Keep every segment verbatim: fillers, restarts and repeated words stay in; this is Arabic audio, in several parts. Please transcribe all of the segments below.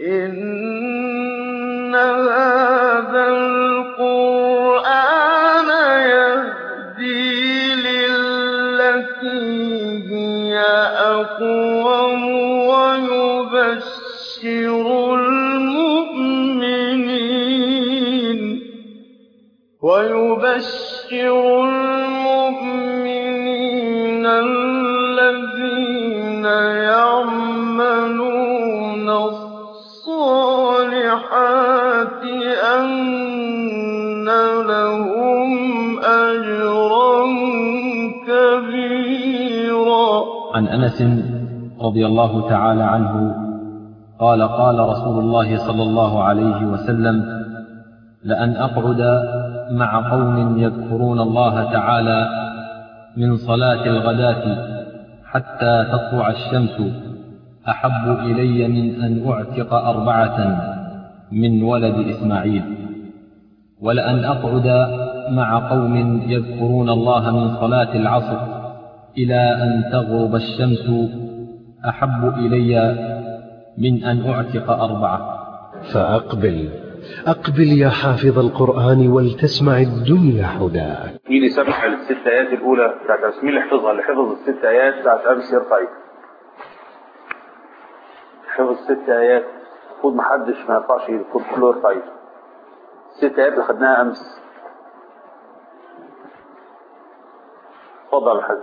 إِنَّ هَٰذَا الْقُرْآنَ يَهْدِي لِلَّتِي هِيَ أَقْوَمُ وَيُبَشِّرُ الْمُؤْمِنِينَ الَّذِينَ يَعْمَلُونَ الصَّالِحَاتِ أَنَّ لَهُمْ أَجْرًا كَبِيرًا. عن أنس رضي الله تعالى عنه قال قال رسول الله صلى الله عليه وسلم: لأن أقعد مع قوم يذكرون الله تعالى من صلاة الغداة حتى تطلع الشمس أحب إلي من أن أعتق أربعة من ولد إسماعيل، ولأن أقعد مع قوم يذكرون الله من صلاة العصر إلى أن تغرب الشمس أحب إلي من أن أعتق أربعة. فأقبل أقبل يا حافظ القرآن ولتسمع الدنيا حداك. مين يسمع الست آيات الأولى بتاعت أمس؟ مين اللي حفظها؟ اللي حفظ الست آيات بتاعت أمس يرفع ايده. حفظ الست آيات المفروض محدش ما يرفعش ايده، المفروض كله يرفع ايده. الست آيات اللي خدناها أمس. اتفضل يا حاج.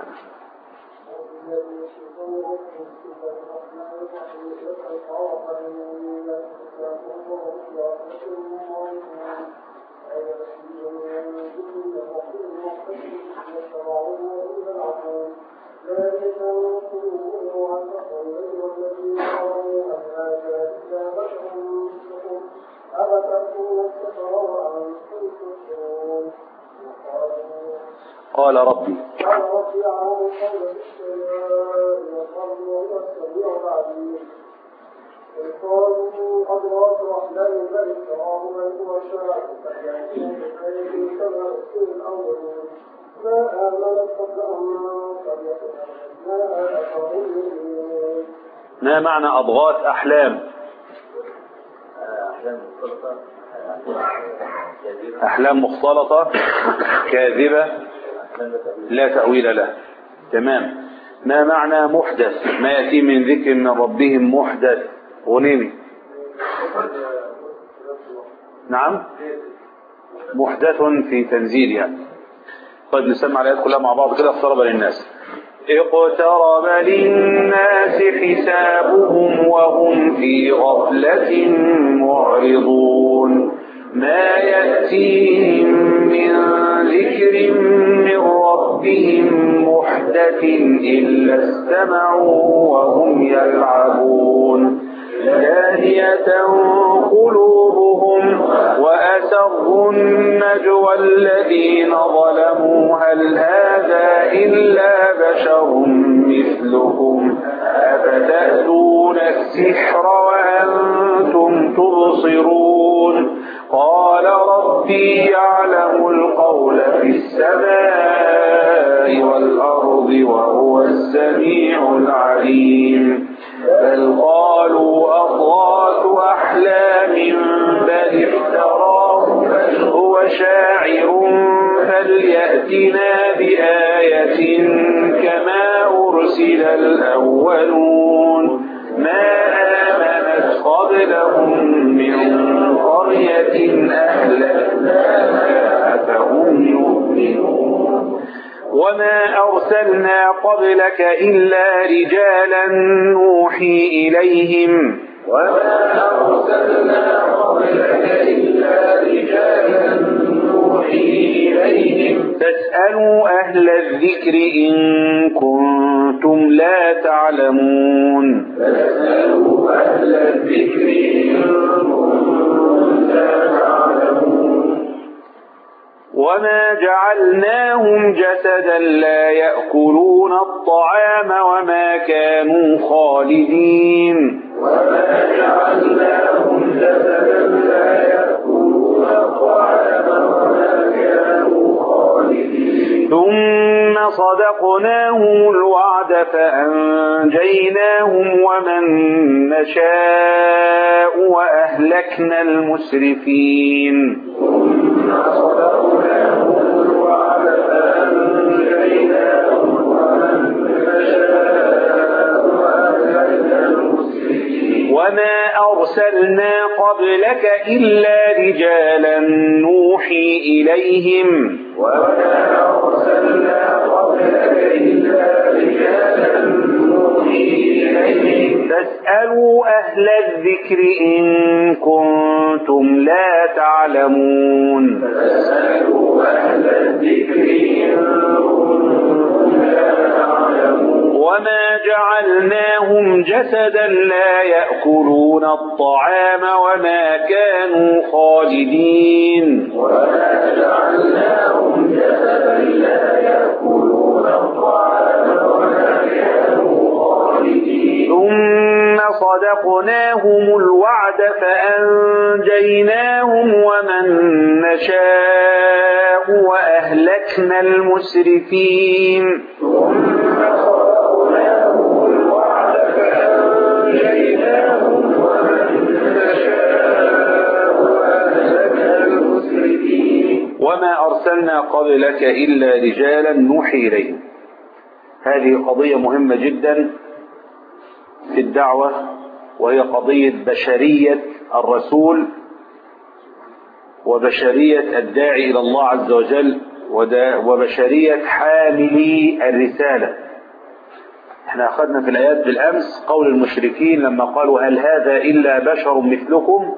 قال ربي ما معنى أضغاث أحلام؟ أحلام مختلطة كاذبة لا تأويل له. تمام. ما معنى محدث؟ ما يأتي من ذكر من ربهم محدث. غنيمي. نعم محدث في تنزيل يعني. طيب نسمع الآيات كلها مع بعض كده. اقترب للناس اقترب للناس حسابهم وهم في غفلة معرضون. ما يأتيهم من ذكر من ربهم محدث إلا استمعوا وهم يلعبون. لاهية قلوبهم وأسروا النجوى الذين ظلموا هل هذا إلا بشر مثلكم أفتأتون السحر وأنتم تبصرون. قال ربي يعلم القول في السماء والأرض وهو السميع العليم. بل قالوا أضغاث أحلام بل افتراه بل هو شاعر فليأتنا بآية كما أرسل الأولون. ما آمنت قبلهم من قرية أهلكناها فهم يؤمنون. وما أرسلنا قبلك إلا رجالا نوحي إليهم. وما أرسلنا قبلك إلا رجالا نوحي إليهم. فاسألوا أهل الذكر إن كنتم لا تعلمون. فاسألوا أهل الذكر إن كنتم لا تعلمون. وما جعلناهم جسدا لا يأكلون الطعام وما كانوا خالدين. وما جعلناهم جسدا لا يأكلون الطعام وما كانوا خالدين. ثم صدقناهم الوعد فأنجيناهم ومن نشاء وأهلكنا المسرفين. وما أرسلنا قبلك إلا رجالا نوحي إليهم وما أرسلنا قبلك إلا رجالا نوحي إليهم فاسألوا أهل الذكر إن كنتم لا تعلمون. فاسألوا أهل الذكر إن كنتم لا تعلمون. وما جعلناهم جسدا لا يأكلون الطعام وما كانوا خالدين. وما جعلناهم جسدا لا يأكلون الطعام وما كانوا خالدين. ثم صدقناهم الوعد فأنجيناهم ومن نشاء وأهلكنا المسرفين. وما أرسلنا قبلك إلا رجالا نوحي إليهم. هذه قضية مهمة جدا في الدعوة، وهي قضية بشرية الرسول وبشرية الداعي إلى الله عز وجل وبشرية حاملي الرسالة. احنا أخذنا في الآيات بالأمس قول المشركين لما قالوا هل هذا إلا بشر مثلكم،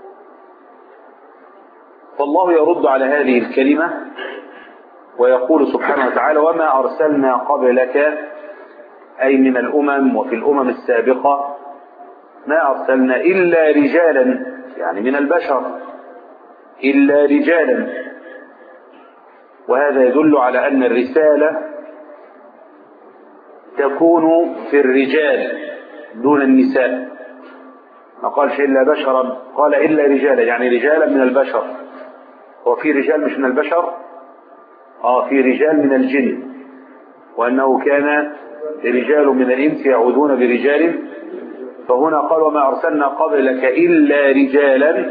فالله يرد على هذه الكلمة ويقول سبحانه وتعالى وما أرسلنا قبلك أي من الأمم وفي الأمم السابقة ما أرسلنا إلا رجالا، يعني من البشر إلا رجالا، وهذا يدل على أن الرسالة تكون في الرجال دون النساء. ما قالش إلا بشرا، قال إلا رجالا، يعني رجالا من البشر. هو في رجال مش من البشر؟ آه في رجال من الجن، وأنه كان رجال من الإنس يعودون برجال، فهنا قال وما أرسلنا قبلك إلا رجالا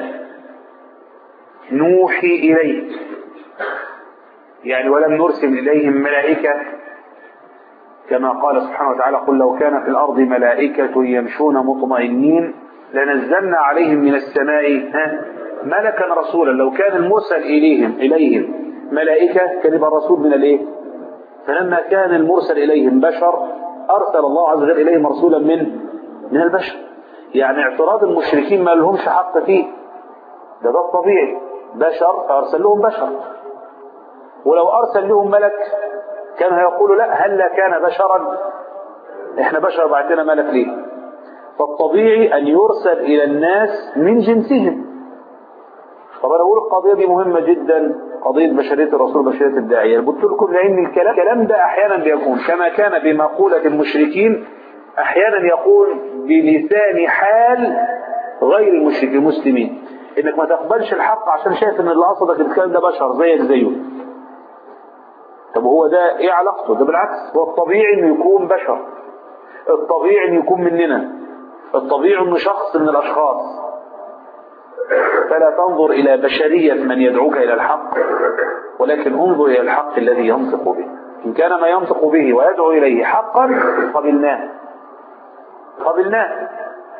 نوحي إليه، يعني ولم نرسل إليهم ملائكة كما قال سبحانه وتعالى قل لو كان في الأرض ملائكة يمشون مطمئنين لنزلنا عليهم من السماء ملكا رسولا. لو كان المرسل إليهم إليهم ملائكة كان يبقى الرسول من الإيه؟ فلما كان المرسل إليهم بشر أرسل الله عز وجل إليهم رسولا من من البشر. يعني اعتراض المشركين ما لهمش حق فيه، ده ده الطبيعي، بشر فأرسل لهم بشر. ولو أرسل لهم ملك كان هيقولوا لا هل كان بشرا، احنا بشر بعتنا ملك ليه؟ فالطبيعي أن يرسل إلى الناس من جنسهم. طب أنا أقول القضية دي مهمة جدا، قضية بشرية الرسول بشرية الداعية. قلت لكم لأن الكلام الكلام ده أحيانا بيكون كما كان بمقولة المشركين، أحيانا يقول بلسان حال غير المشركين المسلمين، إنك ما تقبلش الحق عشان شايف إن اللي قصدك الكلام ده بشر زيك زيه. طب هو ده إيه علاقته؟ ده بالعكس، هو الطبيعي إنه يكون بشر، الطبيعي إنه يكون مننا، الطبيعي إنه شخص من الأشخاص. فلا تنظر إلى بشرية من يدعوك إلى الحق، ولكن انظر إلى الحق الذي ينطق به. إن كان ما ينطق به ويدعو إليه حقا قبلناه قبلناه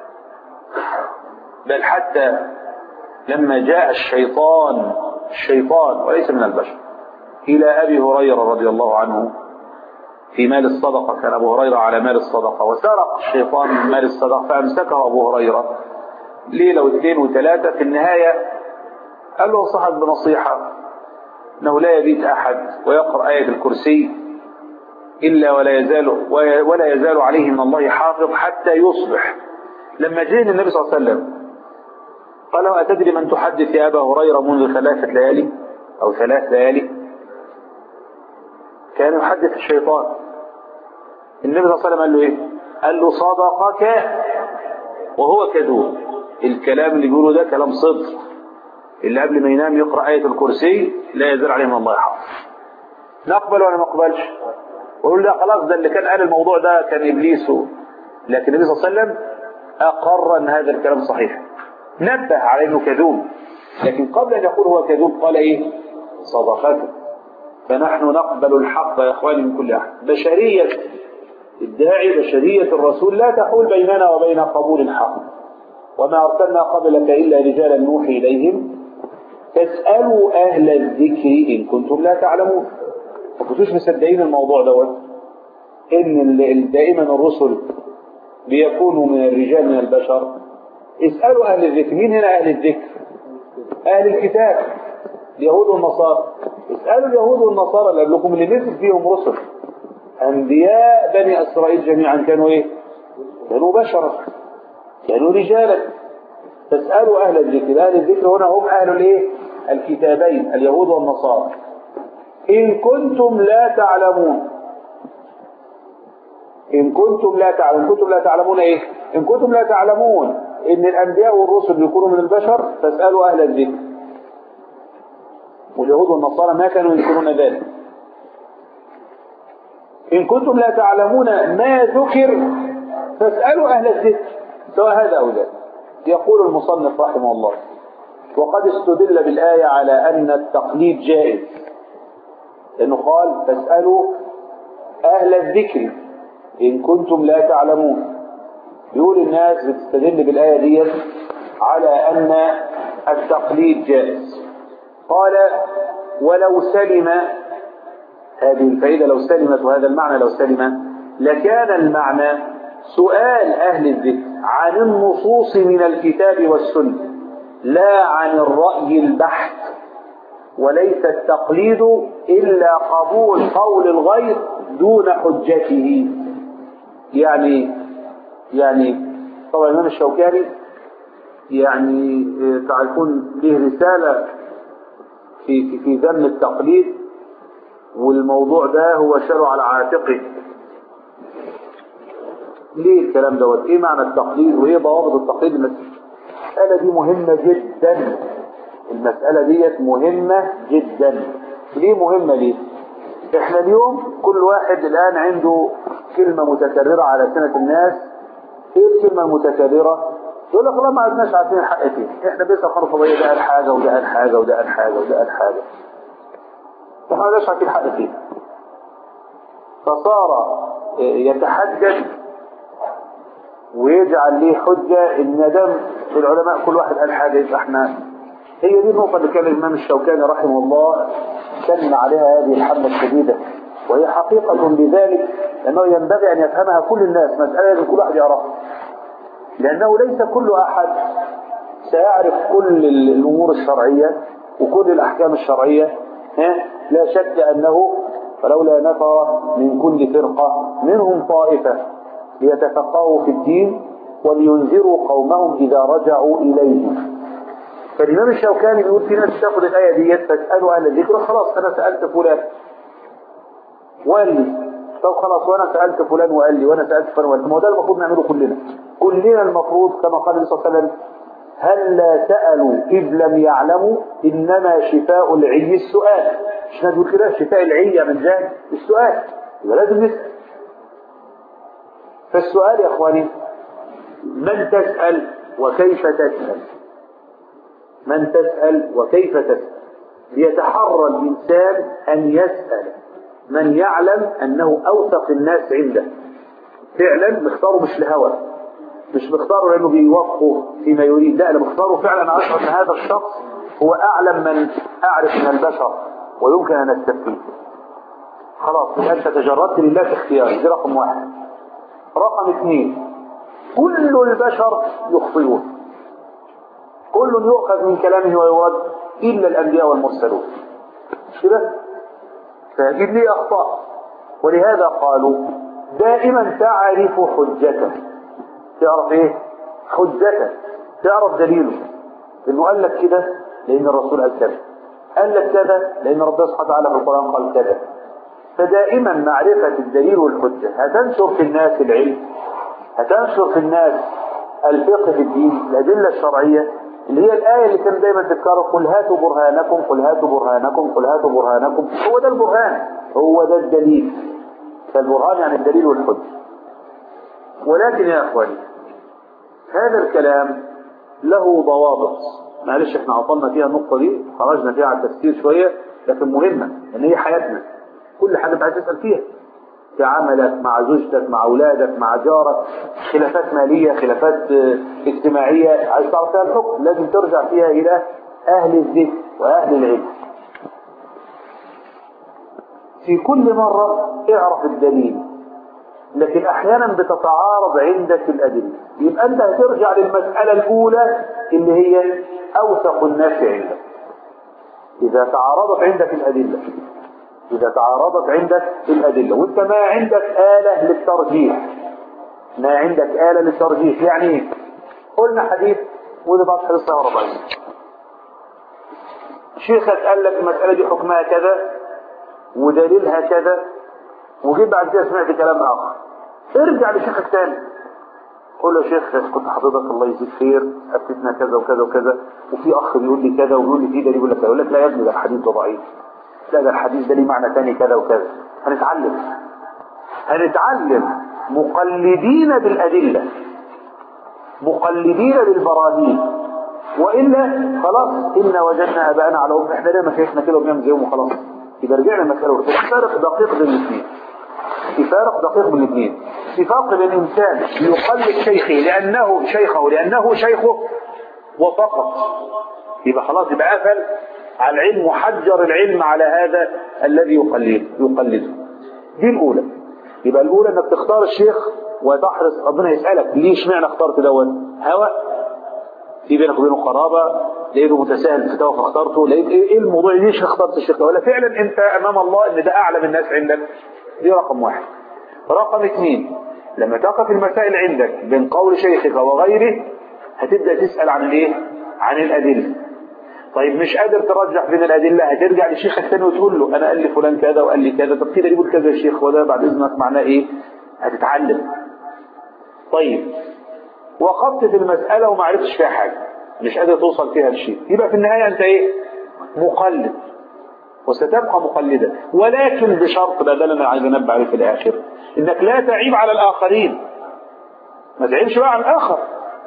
بل حتى لما جاء الشيطان الشيطان وليس من البشر إلى أبي هريرة رضي الله عنه في مال الصدقة، كان أبو هريرة على مال الصدقة وسرق الشيطان من مال الصدقة فأمسكه أبو هريرة ليلة واثنين وثلاثة. في النهاية قال له صحت بنصيحة أنه لا يبيت أحد ويقرأ آية الكرسي إلا ولا يزال ولا يزال عليه من الله حافظ حتى يصبح. لما جاء النبي صلى الله عليه وسلم قال له أتدري من تحدث يا أبا هريرة منذ ثلاثة ليالي أو ثلاث ليالي؟ كان يحدث الشيطان. النبي صلى الله عليه وسلم قال له إيه؟ قال له صدقك وهو كذوب. الكلام اللي بيقوله ده كلام صدق، اللي قبل ما ينام يقرأ آية الكرسي لا يزال عليه من الله حافظ. نقبل ولا ما نقبلش؟ ويقول لا خلاص ده اللي كان قال الموضوع ده كان إبليس. لكن النبي صلى الله عليه وسلم أقر أن هذا الكلام صحيح، نبه على انه كذوب، لكن قبل ان يقول هو كذوب قال ايه؟ صدقته. فنحن نقبل الحق يا اخواني من كل احد. بشريه الداعي، بشريه الرسول لا تحول بيننا وبين قبول الحق. وما ارسلنا قبلك الا رجالا نوحي اليهم فاسالوا اهل الذكر ان كنتم لا تعلمون. ما كنتوش مصدقين الموضوع دوت ان دائما الرسل بيكونوا من الرجال من البشر. اسالوا اهل الذكر. مين هنا اهل الذكر؟ اهل الكتاب، اليهود والنصارى. اسالوا اليهود والنصارى اللي قبلكم اللي نزل فيهم رسل، انبياء بني اسرائيل جميعا كانوا ايه؟ كانوا بشرا، كانوا رجالا. فاسالوا اهل الذكر. اهل الذكر هنا هم اهل الايه؟ الكتابين، اليهود والنصارى. ان كنتم لا تعلمون. ان كنتم لا تعلمون. كنتم لا تعلمون ايه؟ ان كنتم لا تعلمون ان الانبياء والرسل بيكونوا من البشر فاسالوا اهل الذكر. واليهود والنصارى ما كانوا يذكرون ذلك. إن كنتم لا تعلمون ما ذكر فاسألوا أهل الذكر سواء هذا أو ذاك. يقول المصنف رحمه الله: وقد استدل بالآية على أن التقليد جائز، لأنه قال فاسألوا أهل الذكر إن كنتم لا تعلمون. يقول الناس بتستدل بالآية دي على أن التقليد جائز. قال: ولو سلم، هذه الفائدة لو سلمت، وهذا المعنى لو سلم، لكان المعنى سؤال أهل الذكر عن النصوص من الكتاب والسنة لا عن الرأي البحت، وليس التقليد إلا قبول قول الغير دون حجته. يعني يعني طبعا الإمام الشوكاني يعني تعرفون له رسالة في في في ذم التقليد، والموضوع ده هو شرع على عاتقه. ليه الكلام دوت؟ ايه معنى التقليد وايه ضوابط التقليد؟ المسألة دي مهمة جدا. المسألة ديت مهمة جدا. ليه مهمة؟ ليه؟ احنا اليوم كل واحد الان عنده كلمة متكررة على سنة الناس. ايه الكلمة المتكررة؟ يقول لك والله ما عدناش عارفين الحق فين. احنا بس خرص ضيق، ده قال حاجة وده قال حاجة وده قال حاجة وده قال حاجة. احنا ما عدناش عارفين الحق فين. فصار يتحجج ويجعل ليه حجة ان دام العلماء كل واحد قال حاجة يبقى احنا. هي دي النقطة اللي كان الإمام الشوكاني رحمه الله كان عليها هذه الحملة الشديدة، وهي حقيقة بذلك أنه ينبغي أن يفهمها كل الناس. مسألة لازم كل واحد يعرفها، لأنه ليس كل أحد سيعرف كل الأمور الشرعية وكل الأحكام الشرعية. لا شك أنه فلولا نفر من كل فرقة منهم طائفة ليتفقهوا في الدين ولينذروا قومهم إذا رجعوا إليهم. فالإمام الشوكاني بيقول في ناس تاخد الآية ديت فاسألوا أهل الذكر. خلاص أنا سألت فلان وقال لي، طب خلاص وأنا سألت فلان وقال لي وأنا سألت فلان وقال لي. ما هو ده المفروض نعمله كلنا. كلنا المفروض كما قال النبي صلى الله عليه وسلم: هل لا سألوا إذ لم يعلموا إنما شفاء العي السؤال. مش نقول كده شفاء العي من جهل السؤال، يبقى لازم نسأل. فالسؤال يا إخواني من تسأل وكيف تسأل. من تسأل وكيف تسأل. ليتحرى الإنسان أن يسأل من يعلم أنه أوثق الناس عنده. فعلا مختاره مش لهوى، مش مختاره لأنه بيوفقه فيما يريد، لا أنا مختاره فعلا أشعر أن هذا الشخص هو أعلم من أعرف من البشر ويمكن أن أستفيد. خلاص أنت تجردت لله في اختياري. دي رقم واحد. رقم اثنين: كل البشر يخطئون، كل يؤخذ من كلامه ويرد إلا الأنبياء والمرسلون. مش كده؟ فيجد لي أخطاء، ولهذا قالوا دائما تعرف حجته. تعرف إيه؟ حجته، تعرف دليله. إنه قال لك كده لأن الرسول قال كذا، قال لك كذا لأن ربنا سبحانه وتعالى في القرآن قال كذا. فدائما معرفة الدليل والحجة هتنشر في الناس العلم، هتنشر في الناس الفقه في الدين، الأدلة الشرعية اللي هي الآية اللي كان دايما تذكرها: قل هاتوا برهانكم قل هاتوا برهانكم قل هاتوا برهانكم. هو ده البرهان، هو ده الدليل. فالبرهان يعني الدليل والحجة. ولكن يا أخواني هذا الكلام له ضوابط. معلش احنا عطلنا فيها النقطة دي، خرجنا فيها على التفسير شوية، لكن مهمة ان هي حياتنا، كل حاجة انت عايز تسأل فيها في عملك مع زوجتك مع اولادك مع جارك، خلافات مالية خلافات اجتماعية عايز تعرف فيها الحكم، لازم ترجع فيها الى اهل الذكر واهل العلم. في كل مرة اعرف الدليل، لكن احيانا بتتعارض عندك الادله، يبقى انت هترجع للمساله الاولى اللي هي اوثق الناس عندك. اذا تعارضت عندك الادله اذا تعارضت عندك الادله وانت ما عندك اله للترجيح ما عندك اله للترجيح يعني ايه؟ قلنا حديث وده بعض حديث صحيح ضعيف، شيخك قال لك المساله دي حكمها كذا ودليلها كذا، وجيت بعد كده سمعت كلام اخر، ارجع لشيخك تاني قول له يا شيخ كنت حضرتك الله يجزيك خير افتتنا كذا وكذا وكذا، وفي اخ بيقول لي كذا وبيقول لي في دليل يقول لك يقول لك لا يا ابني ده الحديث ده ضعيف، لا ده الحديث ده ليه معنى ثاني كذا وكذا. هنتعلم هنتعلم مقلدين بالادله مقلدين بالبراهين، والا خلاص ان وجدنا اباءنا على امه، احنا ليه شيخنا كده وبنعمل زيهم وخلاص. يبقى رجعنا المساله في فارق دقيق بين الاثنين في فارق دقيق بين الاثنين في فرق بين الانسان يقلد شيخه لانه شيخه لانه شيخه وفقط، يبقى خلاص يبقى قفل على العلم وحجر العلم على هذا الذي يقلد يقلده. دي الاولى. يبقى الاولى انك تختار الشيخ وتحرص، ربنا يسالك ليه اشمعنى اخترت دوت؟ هوى في بينك وبينه قرابه، لقيته متساهل في الفتاوى فاخترته، لقيت ايه الموضوع ليش اخترت الشيخ ده؟ ولا فعلا انت امام الله ان ده اعلم الناس عندك؟ دي رقم واحد. رقم اثنين، لما تقف المسائل عندك بين قول شيخك وغيره هتبدا تسال عن الايه؟ عن الادله. طيب مش قادر ترجح بين الادله، هترجع لشيخك الثاني وتقول له انا قال لي فلان كذا وقال لي كذا، طب كده يقول كذا يا شيخ وده بعد اذنك معناه ايه؟ هتتعلم. طيب وقفت في المساله وما عرفتش فيها حاجه، مش قادر توصل فيها لشيء، يبقى في النهايه انت ايه؟ مقلد، وستبقى مقلدا، ولكن بشرط ده اللي انا عايز انبه عليه في الاخر، انك لا تعيب على الاخرين، ما تعيبش بقى على الاخر.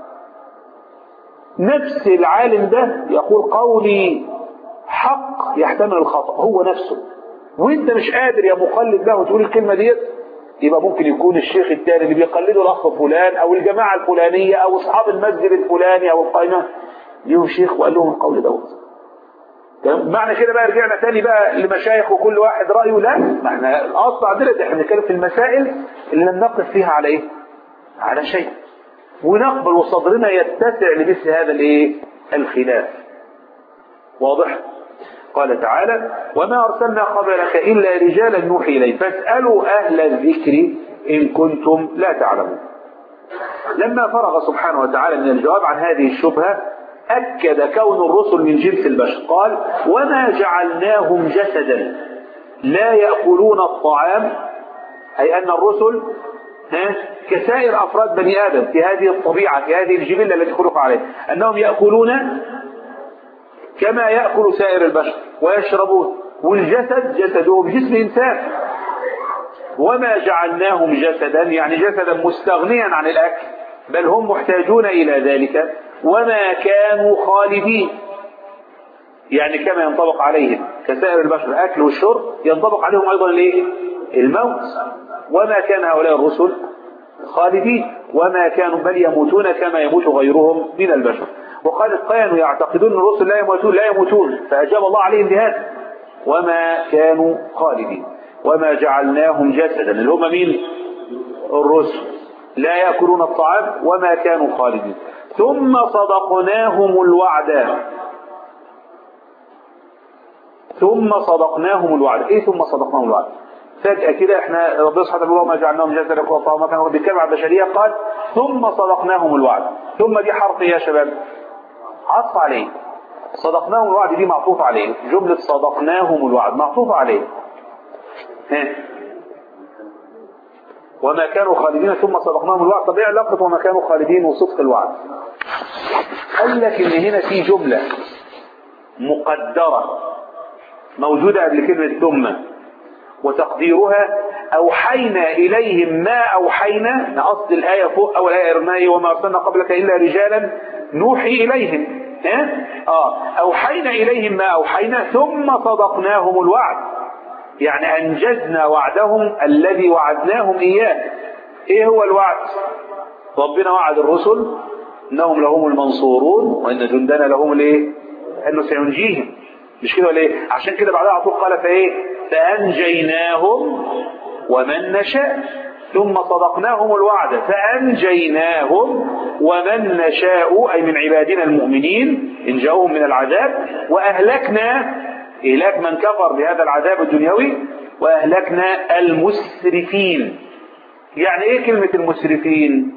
نفس العالم ده يقول قولي حق يحتمل الخطأ هو نفسه، وانت مش قادر يا مقلد له تقول الكلمه ديت، يبقى ممكن يكون الشيخ الثاني اللي بيقلده الاخ فلان او الجماعه الفلانيه او اصحاب المسجد الفلاني او القائمه ليهم شيخ وقال لهم القول دوت. معنى كده بقى رجعنا تاني بقى لمشايخ وكل واحد رايه؟ لا، ما احنا الاصل عندنا احنا بنتكلم في المسائل اللي لم نقف فيها على ايه؟ على شيء، ونقبل وصدرنا يتسع لمثل هذا الايه؟ الخلاف. واضح؟ قال تعالى وما ارسلنا قبلك الا رجالا نوحي اليه فاسالوا اهل الذكر ان كنتم لا تعلمون. لما فرغ سبحانه وتعالى من الجواب عن هذه الشبهه أكد كون الرسل من جنس البشر، قال وما جعلناهم جسدا لا يأكلون الطعام، أي أن الرسل كسائر أفراد بني آدم في هذه الطبيعة في هذه الجبلة التي خلق عليها، أنهم يأكلون كما يأكل سائر البشر ويشربون، والجسد جسدهم جسم إنسان. وما جعلناهم جسدا يعني جسدا مستغنيا عن الأكل، بل هم محتاجون إلى ذلك، وما كانوا خالدين يعني كما ينطبق عليهم كسائر البشر أكل والشرب ينطبق عليهم أيضا الايه؟ الموت. وما كان هؤلاء الرسل خالدين وما كانوا بل يموتون كما يموت غيرهم من البشر. وقال كانوا يعتقدون الرسل لا يموتون لا يموتون فأجاب الله عليهم بهذا وما كانوا خالدين. وما جعلناهم جسدا اللي هم مين؟ الرسل لا يأكلون الطعام وما كانوا خالدين. ثم صدقناهم الوعد ثم صدقناهم الوعد ايه ثم صدقناهم الوعد؟ فجأة كده احنا ربنا سبحانه وتعالى ما جعلناهم جسدا وما كانوا بيتكلم عن البشرية، قال ثم صدقناهم الوعد. ثم دي حرف يا شباب عطف عليه، صدقناهم الوعد دي معطوف عليه، جملة صدقناهم الوعد معطوف عليه. ها وما كانوا خالدين ثم صدقناهم الوعد. طب ايه علاقة وما كانوا خالدين وصدق الوعد؟ قال لك ان هنا في جملة مقدرة موجودة قبل كلمة ثم، وتقديرها أوحينا إليهم ما أوحينا، أصل الآية فوق أول آية إرمائي وما أرسلنا قبلك إلا رجالا نوحي إليهم. ها؟ آه أوحينا إليهم ما أوحينا ثم صدقناهم الوعد، يعني أنجزنا وعدهم الذي وعدناهم إياه. إيه هو الوعد؟ ربنا وعد الرسل إنهم لهم المنصورون وإن جندنا لهم الإيه؟ أنه سينجيهم، مش كده ولا إيه؟ عشان كده بعدها على طول قال فإيه؟ فأنجيناهم ومن نشاء ثم صدقناهم الوعد فأنجيناهم ومن نشاء أي من عبادنا المؤمنين إن جاءوهم من العذاب، وأهلكنا إهلاك من كفر بهذا العذاب الدنيوي، وأهلكنا المسرفين. يعني إيه كلمة المسرفين؟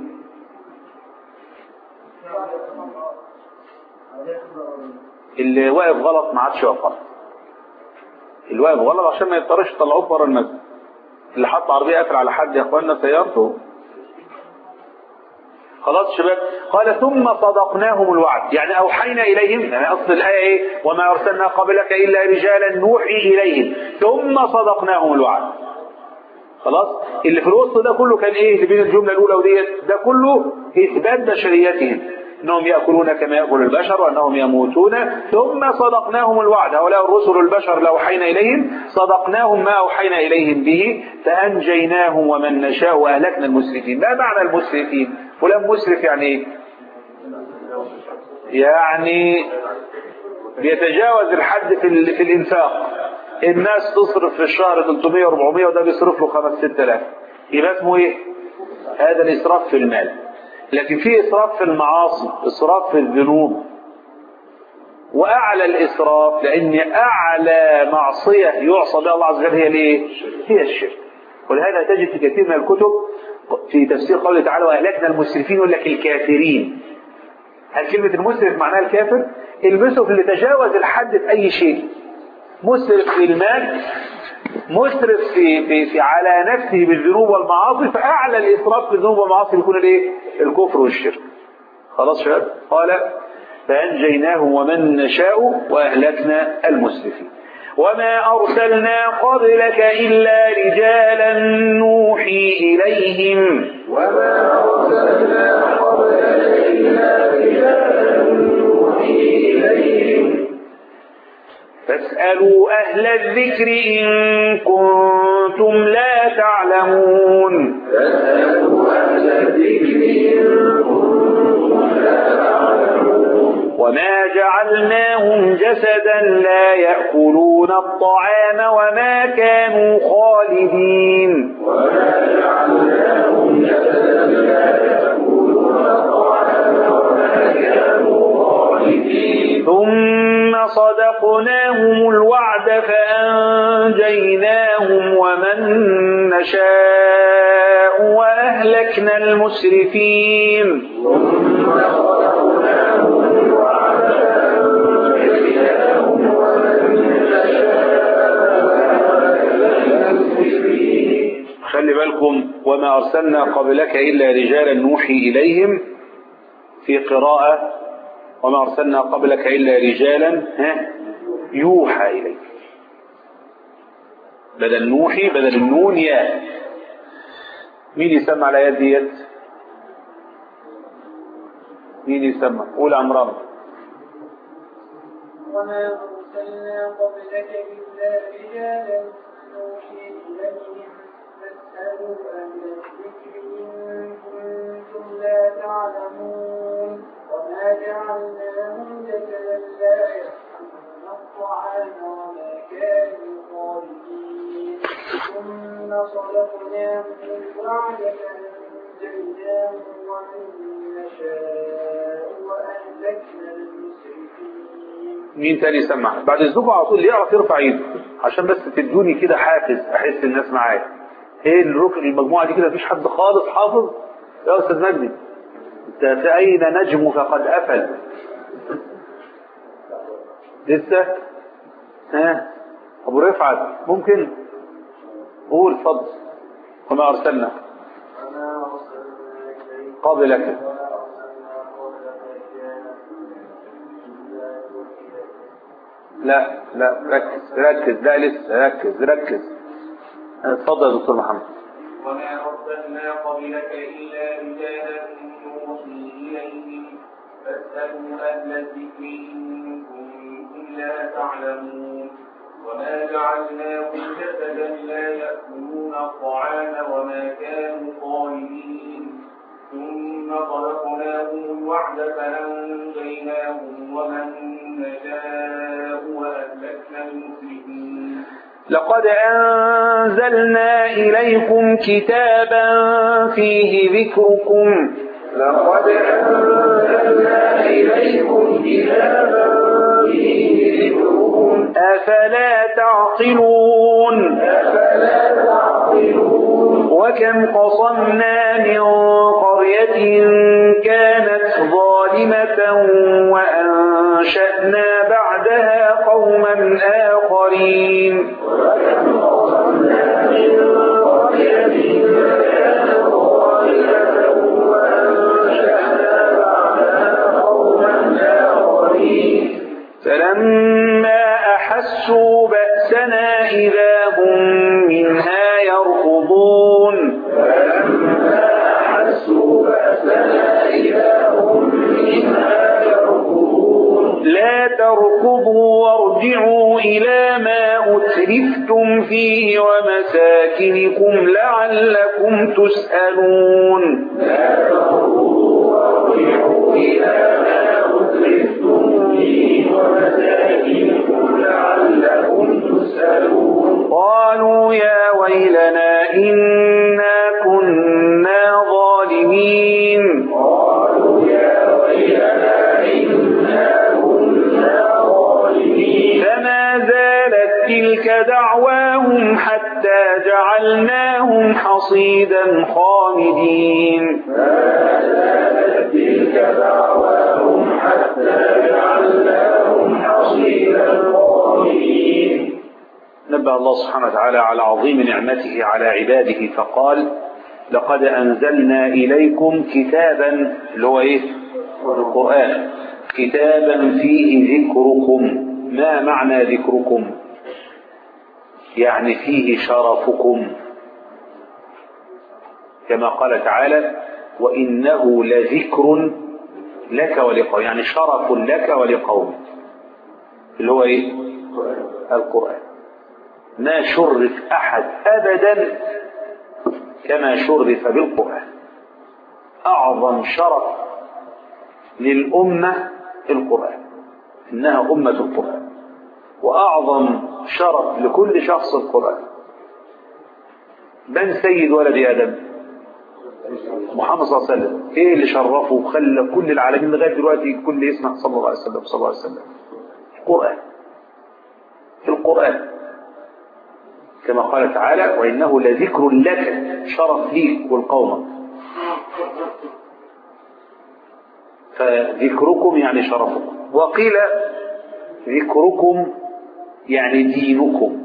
اللي واقف غلط ما عادش واقف غلط، اللي واقف غلط عشان ما يضطرش يطلعوه بره المسجد، اللي حط عربيه قافل على حد يا اخوانا سيارته. خلاص شباب. قال ثم صدقناهم الوعد، يعني اوحينا اليهم، يعني اصل الايه ايه؟ وما ارسلنا قبلك الا رجالا نوحي اليهم ثم صدقناهم الوعد. خلاص. اللي في الوسط ده كله كان ايه اللي بين الجمله الاولى وديت؟ ده كله اثبات بشريتهم، انهم ياكلون كما ياكل البشر وانهم يموتون ثم صدقناهم الوعد. هؤلاء الرسل البشر اللي اوحينا اليهم صدقناهم ما اوحينا اليهم به فانجيناهم ومن نشاء واهلكنا المسرفين. ما معنى المسرفين؟ فلان مسرف يعني ايه؟ يعني بيتجاوز الحد في, في الانفاق. الناس تصرف في الشهر ثلاثمية وأربعمية وده بيصرف له خمسة ستة آلاف، يبقى اسمه ايه؟ هذا الاسراف في المال. لكن في إسراف في المعاصي، إسراف في الذنوب. وأعلى الإسراف، لأن أعلى معصية يعصى بها الله عز وجل هي الإيه؟ هي الشرك. ولهذا تجد في كثير من الكتب في تفسير قوله تعالى وأهلكنا المسرفين يقول لك الكافرين. هل كلمة المسرف معناها الكافر؟ المسرف اللي تجاوز الحد في أي شيء. مسرف في المال، مسرف في, في, في على نفسه بالذنوب والمعاصي، فأعلى الإسراف في الذنوب والمعاصي يكون الإيه؟ الكفر والشرك. خلاص شباب. قال فأنجيناهم ومن نشاء وأهلكنا المسرفين. وما أرسلنا قبلك إلا رجالا نوحي إليهم وما أرسلنا قبلك إلا رجالا نوحي إليهم فاسألوا أهل الذكر إن كنتم لا تعلمون. فاسألوا أهل الذكر إن كنتم لا تعلمون. وما جعلناهم جسدا لا يأكلون الطعام وما كانوا خالدين. وما جعلناهم جسدا لا يأكلون الطعام وما كانوا خالدين. ثم صدقناهم الوعد فأنجيناهم ومن نشاء وأهلكنا المسرفين. ثم صدقناهم الوعد فأنجيناهم ومن نشاء وأهلكنا المسرفين. خلي بالكم وما أرسلنا قبلك إلا رجالا نوحي إليهم. في قراءة وما أرسلنا قبلك إلا رجالا ها يوحى إليه، بدل نوحي بدل النون يا. مين يسمع الآيات ديت؟ مين يسمع؟ قول عمران. وما أرسلنا قبلك إلا رجالا نوحي إليهم فاسألوا أهل الذكر إن كنتم لا تعلمون. وما جعلناهم جسدا لا يأكلون الطعام وما كانوا خالدين. ثم صدقناهم الوعد فأنجيناهم ومن نشاء وأهلكنا المسرفين. مين تاني يسمع؟ بعد الزوج على طول اللي يعرف يرفع ايده عشان بس تدوني كده حافز احس الناس معايا. ايه الركن المجموعه دي كده مفيش حد خالص حافظ؟ يا استاذ مجدي انت في اين نجمك قد افل؟ لسه؟ ها ابو رفعت ممكن؟ قول اتفضل. وما ارسلنا قبلك لا لا ركز ركز لا لسه ركز ركز. اتفضل يا دكتور محمد. وما أرسلنا قبلك إلا رجالا نوحي إليهم فاسألوا أهل الذكر إن كنتم لا تعلمون وما جعلناهم جسدا لا يأكلون الطعام وما كانوا خالدين ثم خلقناهم الوعد فأنجيناهم ومن نشاء وأهلكنا المسرفين لقد أنزلنا إليكم كتابا فيه ذكركم لقد أنزلنا إليكم كتابا فيه ذكركم أفلا تعقلون أفلا تعقلون وكم قصمنا من قرية كانت ظالمة وأنشأنا بعدها قوما آخرين وكم قصمنا من قرية كانت ظالمة وأنشأنا بعدها قوما آخرين فلما أحسوا بأسنا إذا هم منها يركضون فلما أحسوا بأسنا إذا هم منها يركضون لا تركضوا وارجعوا إلى ما أترفتم فيه ومساكنكم لعلكم تسألون لا تركضوا وارجعوا إلى ما أترفتم فيه ومساكنكم لعلكم تسألون قالوا يا ويلنا إنا كنا ظالمين قالوا يا ويلنا إنا كنا ظالمين فما زالت تلك دعواهم حتى جعلناهم حصيدا خامدين ما زالت تلك دعواهم حتى جعلناهم حصيدا خامدين. نبه الله سبحانه وتعالى على عظيم نعمته على عباده فقال لقد أنزلنا إليكم كتابا اللي هو إيه؟ القرآن كتابا فيه ذكركم. ما معنى ذكركم؟ يعني فيه شرفكم كما قال تعالى وإنه لذكر لك ولقومك يعني شرف لك ولقومك اللي هو إيه؟ القرآن. ما شرف أحد أبدا كما شرف بالقرآن. أعظم شرف للأمة القرآن إنها أمة القرآن وأعظم شرف لكل شخص القرآن. من سيد ولد آدم؟ محمد صلى الله عليه وسلم. إيه اللي شرفه وخلى كل العالمين لغاية دلوقتي كل يسمع صلى الله عليه وسلم صلى الله عليه وسلم؟ القرآن. القرآن كما قال تعالى وإنه لذكر لك شرف ليك والقوم. فذكركم يعني شرفكم. وقيل ذكركم يعني دينكم.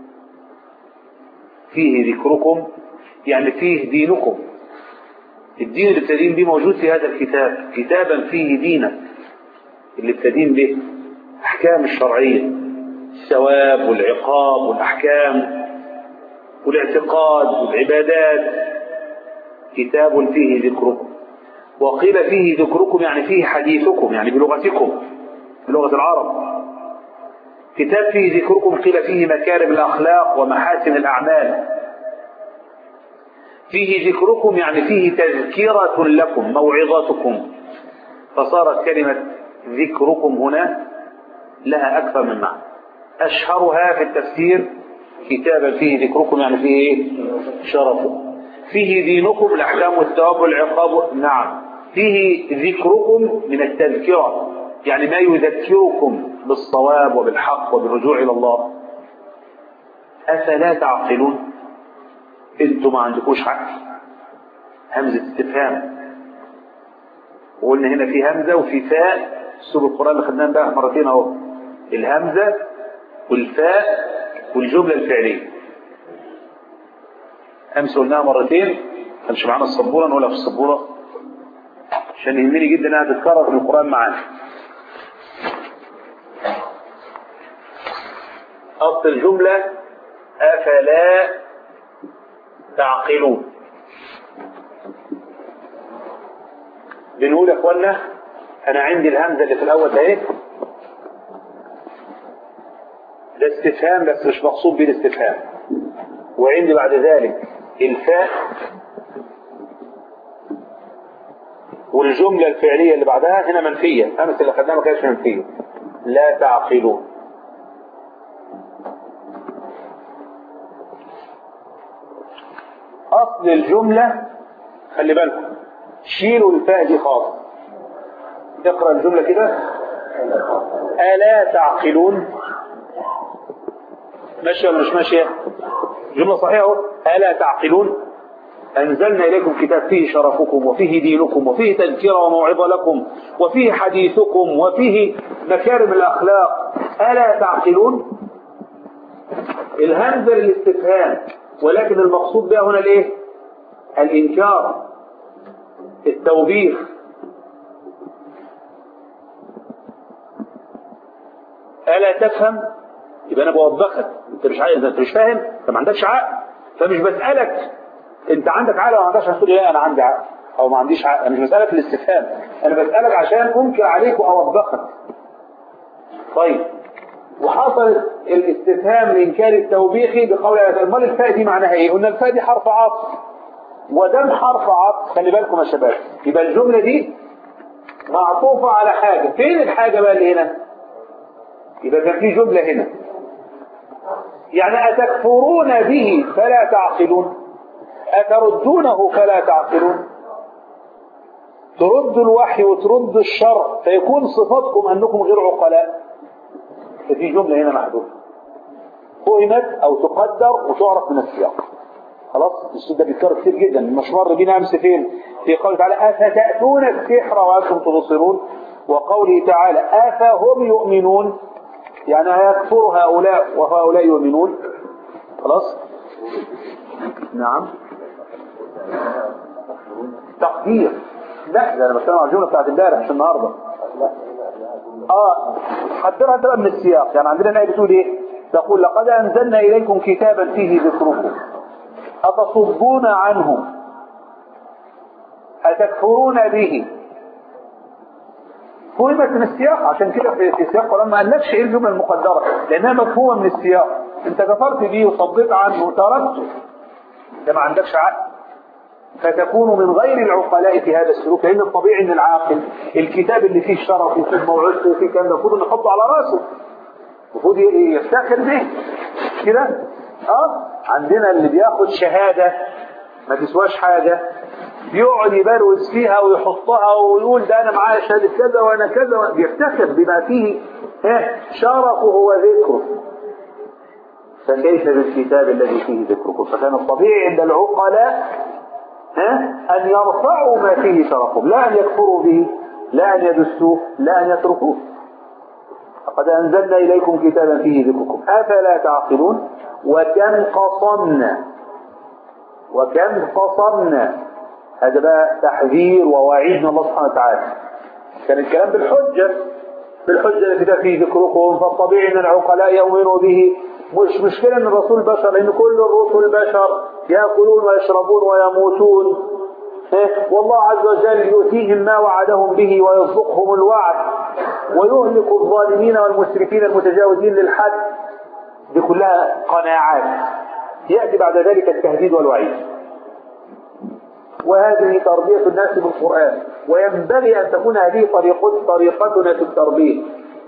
فيه ذكركم يعني فيه دينكم. الدين اللي ابتدين به موجود في هذا الكتاب كتابا فيه دينك اللي ابتدين به أحكام الشرعية الثواب والعقاب والأحكام والاعتقاد والعبادات كتاب فيه ذكركم. وقيل فيه ذكركم يعني فيه حديثكم يعني بلغتكم بلغة العرب. كتاب فيه ذكركم قيل فيه مكارم الأخلاق ومحاسن الأعمال. فيه ذكركم يعني فيه تذكرة لكم موعظتكم. فصارت كلمة ذكركم هنا لها أكثر من معنى. أشهرها في التفسير كتابا فيه ذكركم يعني فيه إيه؟ شرفكم. فيه دينكم الأحكام والثواب والعقاب. نعم فيه ذكركم من التذكرة يعني ما يذكركم بالصواب وبالحق وبالرجوع إلى الله. أفلا تعقلون؟ انتم ما عندكوش عقل. همزة استفهام. وقلنا هنا في همزة وفي فاء. سورة القرآن اللي خدناها امبارح مرتين اهو الهمزة والفاء والجملة الفعلية. أمس قلناها مرتين كانش معانا السبورة نقولها في السبورة عشان يهمني جدا انها تتكرر في القرآن معانا. أصل الجملة أفلا تعقلون. بنقول يا اخوانا أنا عندي الهمزة اللي في الأول ده إيه؟ ده استفهام بس مش مقصود به الاستفهام. وعندي بعد ذلك الفاء والجملة الفعلية اللي بعدها هنا منفية، أمس اللي خدناها ما كانش منفية. لا تعقلون. أصل الجملة خلي بالكم شيلوا الفاء دي خالص. اقرأ الجملة كده. ألا تعقلون. ماشية ولا مش ماشية؟ جملة صحيحة. ألا تعقلون. أنزلنا إليكم كتاب فيه شرفكم وفيه دينكم وفيه تذكرة وموعظة لكم وفيه حديثكم وفيه مكارم الأخلاق. ألا تعقلون. الهمزة للاستفهام، ولكن المقصود بها هنا الايه؟ الإنكار، التوبيخ. ألا تفهم؟ يبقى أنا بوبخك. أنت مش عايز، أنت مش فاهم، أنت ما عندكش عقل. فمش بسألك أنت عندك عقل ولا ما عندكش، هتقول لي لا أنا عندي عقل أو ما عنديش عقل. أنا مش بسألك الاستفهام، أنا بسألك عشان أنكر عليك وأوبخك. طيب، وحصل الاستفهام لإنكار التوبيخي بقول امال الفاء دي معناها ايه؟ قلنا الفاء دي حرف عطف، ودام حرف عطف خلي بالكم يا شباب، يبقى الجملة دي معطوفة على حاجة. فين الحاجة بقى اللي هنا؟ يبقى كان في جملة هنا، يعني أتكفرون به فلا تعقلون، أتردونه فلا تعقلون. تردوا الوحي وتردوا الشرع فيكون صفاتكم أنكم غير عقلاء. في جملة هنا محذوفة فهمت أو تقدر وتعرف من السياق. خلاص السيد ده بيتكرر كتير جدا، مش مر بينا أمس فين؟ في قوله تعالى أفتأتون السحر وأنتم تبصرون، وقوله تعالى أفهم يؤمنون، يعني هيكفر هؤلاء وهؤلاء يؤمنون. خلاص نعم تقدير. لا ده أنا بتكلم عن الجملة بتاعت امبارح مش النهارده. اه حضرها تبقى من السياق. يعني عندنا الآية بتقول ايه؟ تقول لقد أنزلنا إليكم كتابا فيه ذكركم أتصدون عنه أتكفرون به. فهمت من السياق، عشان كده في سياق القرآن ما قالكش ايه الجملة المقدرة لأنها مفهومة من السياق. انت كفرت به وصديت عنه وتركته، ده ما عندكش عقل، فتكون من غير العقلاء في هذا السلوك. لأن الطبيعي ان العاقل الكتاب اللي فيه الشرف وفيه موعظته وفيه كلام المفروض انه يحطه على راسه، المفروض يفتخر به كده. اه عندنا اللي بياخد شهادة ما تسواش حاجة بيقعد يبروز فيها ويحطها ويقول ده انا معايا شهادة كذا وانا كذا، بيفتخر بما فيه شرفه وذكره. فكيف بالكتاب الذي فيه ذكركم؟ فكان الطبيعي عند العقلاء أن يرفعوا ما فيه شرفهم، لا أن يكفروا به، لا أن يدسوه، لا أن يتركوه. لقد أنزلنا إليكم كتابا فيه ذكركم أفلا تعقلون. وكم قصمنا، وكم قصمنا، هذا بقى تحذير ووعيد من الله سبحانه وتعالى. كان الكلام بالحجة، بالحجة التي فيه ذكركم، فالطبيعي أن العقلاء يؤمنوا به. مش مشكلة أن الرسول بشر، لأن كل الرسل بشر يأكلون ويشربون ويموتون، والله عز وجل يؤتيهم ما وعدهم به ويصدقهم الوعد ويهلك الظالمين والمسرفين المتجاوزين للحد. دي كلها قناعات، يأتي بعد ذلك التهديد والوعيد. وهذه تربية الناس بالقرآن، وينبغي أن تكون هذه طريقة طريقتنا في التربية.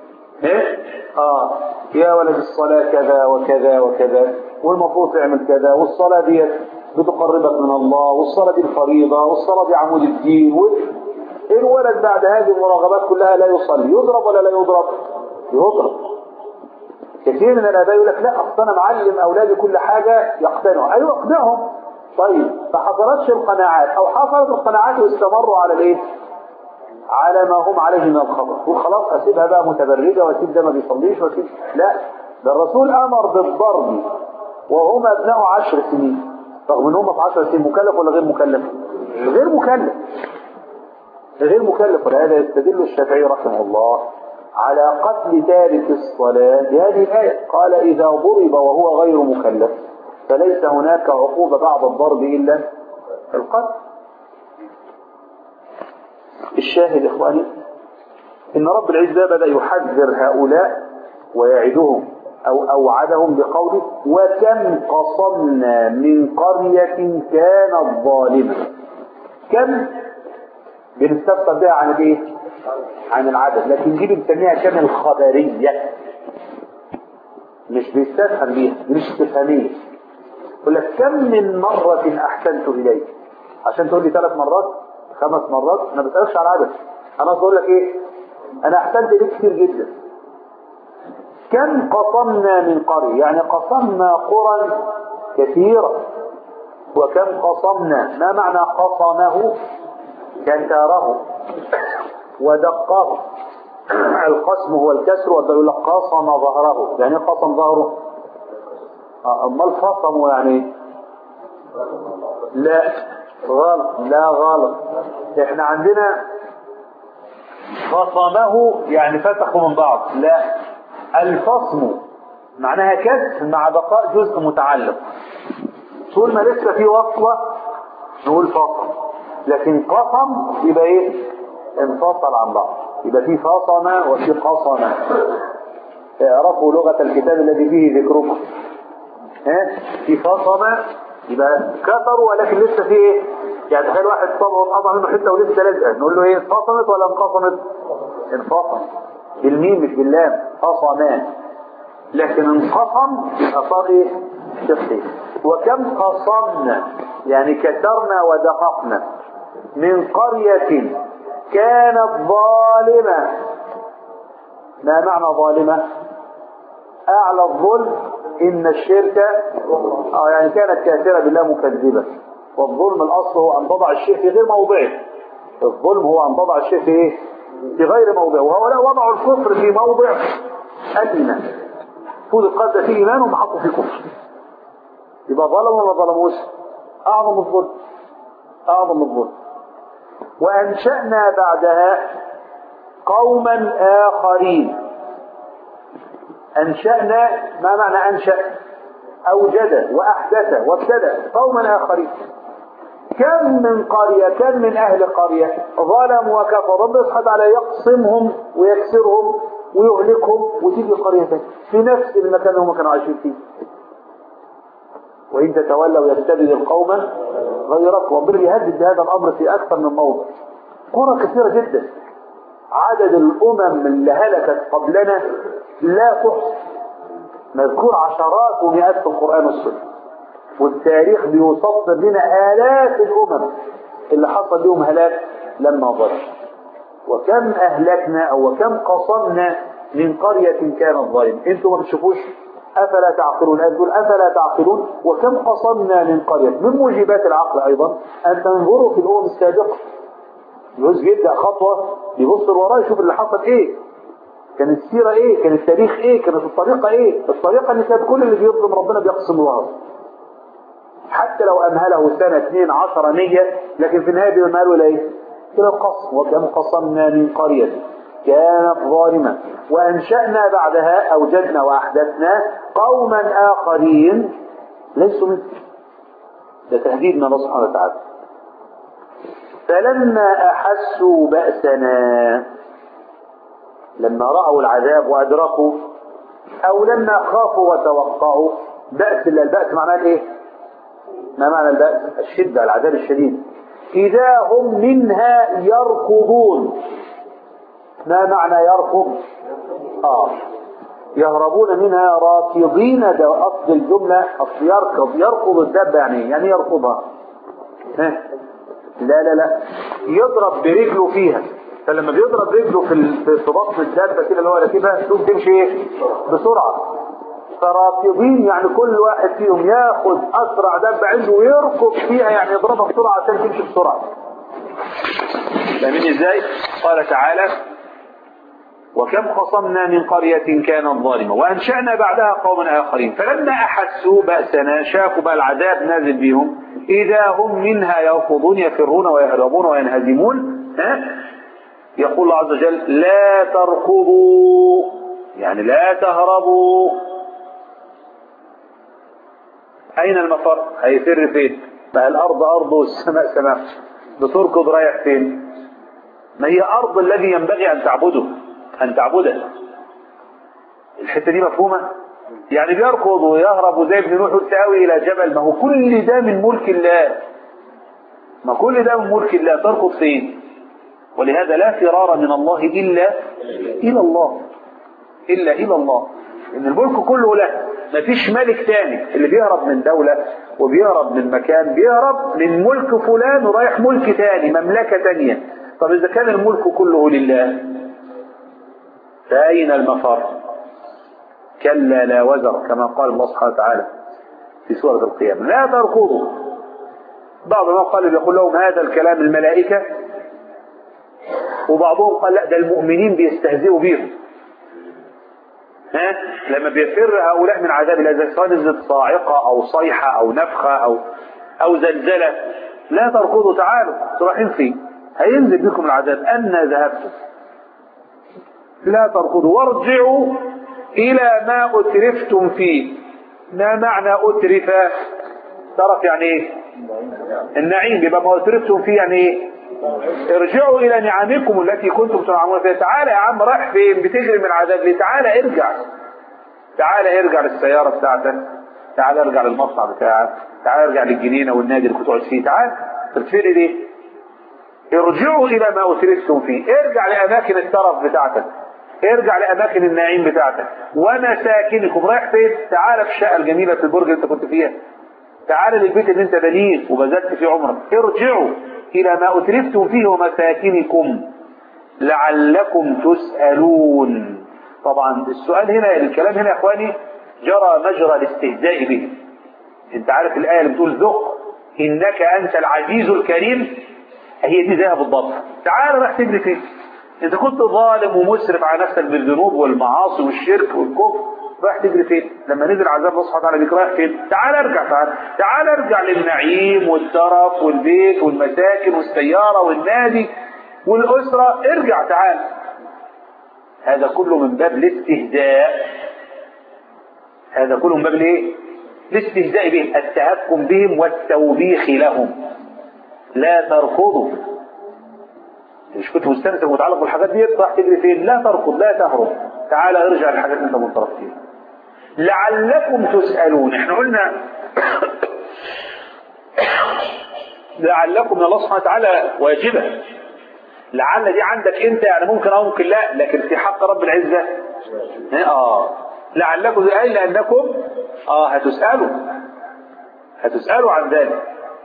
آه يا ولد الصلاة كذا وكذا وكذا، والمفروض تعمل كذا، والصلاة دي بتقربك من الله، والصلاة دي الفريضة، والصلاة دي عمود الدين. الولد بعد هذه المراغبات كلها لا يصلي، يضرب ولا لا يضرب؟ يضرب. كثير من الآباء يقول لك لا أصل أنا معلم أولادي كل حاجة يقتنعوا. أيوة اقنعهم. طيب ما حصلتش القناعات أو حصلت القناعات واستمروا على الإيه؟ على ما هم عليه من الخطأ، وخلاص أسيبها بقى متبرجة وأسيب ده ما بيصليش وأسيب. لا، ده الرسول أمر بالضرب وهم أبناء عشر سنين، رغم أن هم في عشر سنين. مكلف ولا غير مكلف؟ غير مكلف، غير مكلف. ولهذا يستدل الشافعي رحمه الله على قتل تارك الصلاة بهذه الآية. قال إذا ضرب وهو غير مكلف فليس هناك عقوبة بعد الضرب إلا القتل. الشاهد إخواني إن رب العزة بدأ يحذر هؤلاء ويعدهم أو أوعدهم بقوله وكم قصمنا من قرية كانت ظالمة. كم بنستفسر بها عن الايه؟ عن العدد، لكن دي بنسميها كم الخبرية، مش بيستفهم بيها، مش استفهامية. يقول لك كم من مرة أحسنت إليك، عشان تقول لي ثلاث مرات خمس مرات أنا ما بسألش على العدد، أنا أقول لك إيه؟ أنا أحسنت إليك كتير جدا. كم قصمنا من قرية، يعني قصمنا قرى كثيرة. وكم قصمنا، ما معنى قصمه؟ كسره ودقه. القسم هو الكسر، ويقول لك قصم ظهره، يعني قصم ظهره. اما القصم يعني لا غلط، لا غلط. احنا عندنا قصمه يعني فتحوا من بعض، لا، الفصم معناها كسر مع بقاء جزء متعلق. طول ما لسه في وصلة نقول فصل، لكن قصم يبقى ايه؟ انفصل عن بعض، يبقى في فصم وفي قصم. اعرفوا لغة الكتاب الذي فيه ذكركم. ها في فصم يبقى كسروا ولكن لسه في ايه؟ يعني تخيل واحد طبعا قطع منه حته ولسه لازقه، نقول له ايه؟ انفصلت ولا انقسمت؟ انفصل بالميم مش باللام، قصمان. لكن انقسم يبقى صار ايه؟ شقين. وكم قصمنا يعني كسرنا ودققنا من قرية كانت ظالمة. ما معنى ظالمة؟ اعلى الظلم ان الشرك اه يعني كانت كافرة بالله مكذبة. والظلم الاصل هو ان تضع الشيء في غير موضعه. الظلم هو ان تضع الشيء في ايه؟ في غير موضعه. وهؤلاء وضعوا الكفر في موضع الايمان، فوز القادة في ايمانهم حطوا في كفر، يبقى ظلموا ولا ظلموش؟ اعظم الظلم، اعظم الظلم. وانشأنا بعدها قوما اخرين. انشأنا ما معنى انشأ؟ اوجد واحدث وابتدأ قوما اخرين. كم من قرية، كم من اهل قرية ظلموا وكفروا، ربنا سبحانه وتعالى يقسمهم ويكسرهم ويهلكهم، وتيجي قرية في نفس المكان اللي هم كانوا عايشين فيه. وإن تتولوا يستبدل قوما غيركم. ربنا يهدد بهذا الأمر في أكثر من موضع. قرى كثيرة جدا، عدد الأمم اللي هلكت قبلنا لا تحصى، مذكور عشرات ومئات في القرآن والسنة، والتاريخ بيسطر لنا آلاف الأمم اللي حصل لهم هلاك لما ظلموا. وكم أهلكنا أو وكم قصمنا من قرية كانت ظالمة. انتم ما بتشوفوش؟ أفلا تعقلون؟ أقول أفلا تعقلون. وكم قصمنا من قرية. من موجبات العقل أيضا أن تنظروا في الأمم السابقة. يوز يبدأ خطوة يبص وراه يشوف اللي حصل إيه، كانت السيرة إيه، كان التاريخ إيه، كانت الطريقة إيه. الطريقة إن كانت كل اللي بيظلم ربنا بيقسم ظهره، حتى لو أمهله سنة اثنين عشر مية، لكن في النهاية بيمهله إلى إيه؟ إلى القصم. وكم قصمنا من قرية كانت ظالمة وأنشأنا بعدها أوجدنا وأحدثنا قوما آخرين ليسوا مثل. ده تهديد من الله سبحانه وتعالى. فلما أحسوا بأسنا، لما رأوا العذاب وأدركوا، أو لما خافوا وتوقعوا. بأس، البأس معناه إيه؟ ما معنى البأس؟ الشدة، العذاب الشديد. إذا هم منها يركضون. ما معنى يركض؟ آه يهربون منها راكضين. ده أصل الجملة، أصل يركض، يركض الدابة يعني يعني يركضها. ها؟ لا لا لا يضرب برجله فيها. فلما بيضرب رجله في في بطن الدابة كده اللي هو راكبها تقوم تمشي ايه؟ بسرعة. فراكضين يعني كل واحد فيهم ياخد أسرع دابة عنده ويركض فيها، يعني يضربها بسرعة عشان تمشي بسرعة. فاهمين ازاي؟ قال تعالى وكم قصمنا من قرية كانت ظالمة وأنشأنا بعدها قوما آخرين فلما أحسوا بأسنا، شافوا بقى العذاب نازل بهم، إذا هم منها يركضون، يفرون ويهربون وينهزمون. ها؟ يقول الله عز وجل لا تركضوا، يعني لا تهربوا. أين المفر؟ هيفر فين؟ ما الأرض أرض والسماء سماء، بتركض رايح فين؟ ما هي أرض الذي ينبغي أن تعبده. أن تعبده. الحتة دي مفهومة؟ يعني بيركض ويهرب زي ابن نوح تاوي إلى جبل، ما هو كل ده من ملك الله، ما كل ده من ملك الله، تركض فين؟ ولهذا لا فرار من الله إلا إلى الله، إلا إلى الله، إن الملك كله له، ما فيش ملك تاني. اللي بيهرب من دولة وبيهرب من مكان بيهرب من ملك فلان ورايح ملك تاني، مملكة تانية. طب إذا كان الملك كله لله فأين المفر؟ كلا لا وزر، كما قال الله سبحانه وتعالى في سورة القيامة: لا تركضوا. بعض ما قال يقول لهم هذا الكلام الملائكة، وبعضهم قال لا ده المؤمنين بيستهزئوا بيهم. ها لما بيفر هؤلاء من عذاب الله، سواء نزلت صاعقة أو صيحة أو نفخة أو أو زلزلة، لا تركضوا، تعالوا رايحين فين؟ هينزل بكم العذاب، أن ذهبتم. لا تركضوا وارجعوا إلى ما أترفتم فيه. ما معنى أترف؟ ترف يعني إيه؟ النعيم، يبقى ما أترفتم فيه يعني إيه؟ ارجعوا إلى نعمكم التي كنتم تنعمون فيها. تعالى يا عم، رايح فين؟ بتجري من العذاب ليه؟ تعالى ارجع، تعالى ارجع للسيارة بتاعتك، تعالى ارجع للمصنع بتاعك، تعالى ارجع للجنينة والنادي اللي كنت قاعد فيه، تعالى تتفرق ليه؟ ارجعوا إلى ما أترفتم فيه، ارجع لأماكن الترف بتاعتك، ارجع لأماكن النعيم بتاعتك ومساكنكم. رايح فين؟ تعالى في الشقة الجميلة في البرج اللي انت كنت فيها، تعالى للبيت اللي انت بنيه وبذلت فيه عمرك. ارجعوا إلى ما أترفتم فيه ومساكنكم لعلكم تسألون. طبعا السؤال هنا، الكلام هنا يا اخواني جرى مجرى الاستهزاء به. انت عارف الآية اللي بتقول ذق إنك أنت العزيز الكريم، هي دي زيها بالضبط. تعالى راح تجري فين؟ إذا كنت ظالم ومسرف على نفسك بالذنوب والمعاصي والشرك والكفر، راح تجري فين؟ لما نزل عذاب الله سبحانه وتعالى بيك رايح فين؟ تعال ارجع، تعال تعال ارجع للنعيم والترف والبيت والمساكن والسيارة والنادي والأسرة، ارجع تعال. هذا كله من باب الاستهزاء، هذا كله من باب الايه؟ الاستهزاء بهم، التهكم بهم والتوبيخ لهم. لا تركضوا، مش كنت مستمتع ومتعلق بالحاجات دي راح تجري فين؟ لا تركض، لا تهرب، تعال ارجع للحاجات اللي انت منطلق فيها. لعلكم تسألون، احنا قلنا لعلكم من الله سبحانه وتعالى واجبة. لعل دي عندك انت يعني ممكن او ممكن لا، لكن في حق رب العزة اه لعلكم، اي لانكم اه هتسألوا هتسألوا عن ذلك.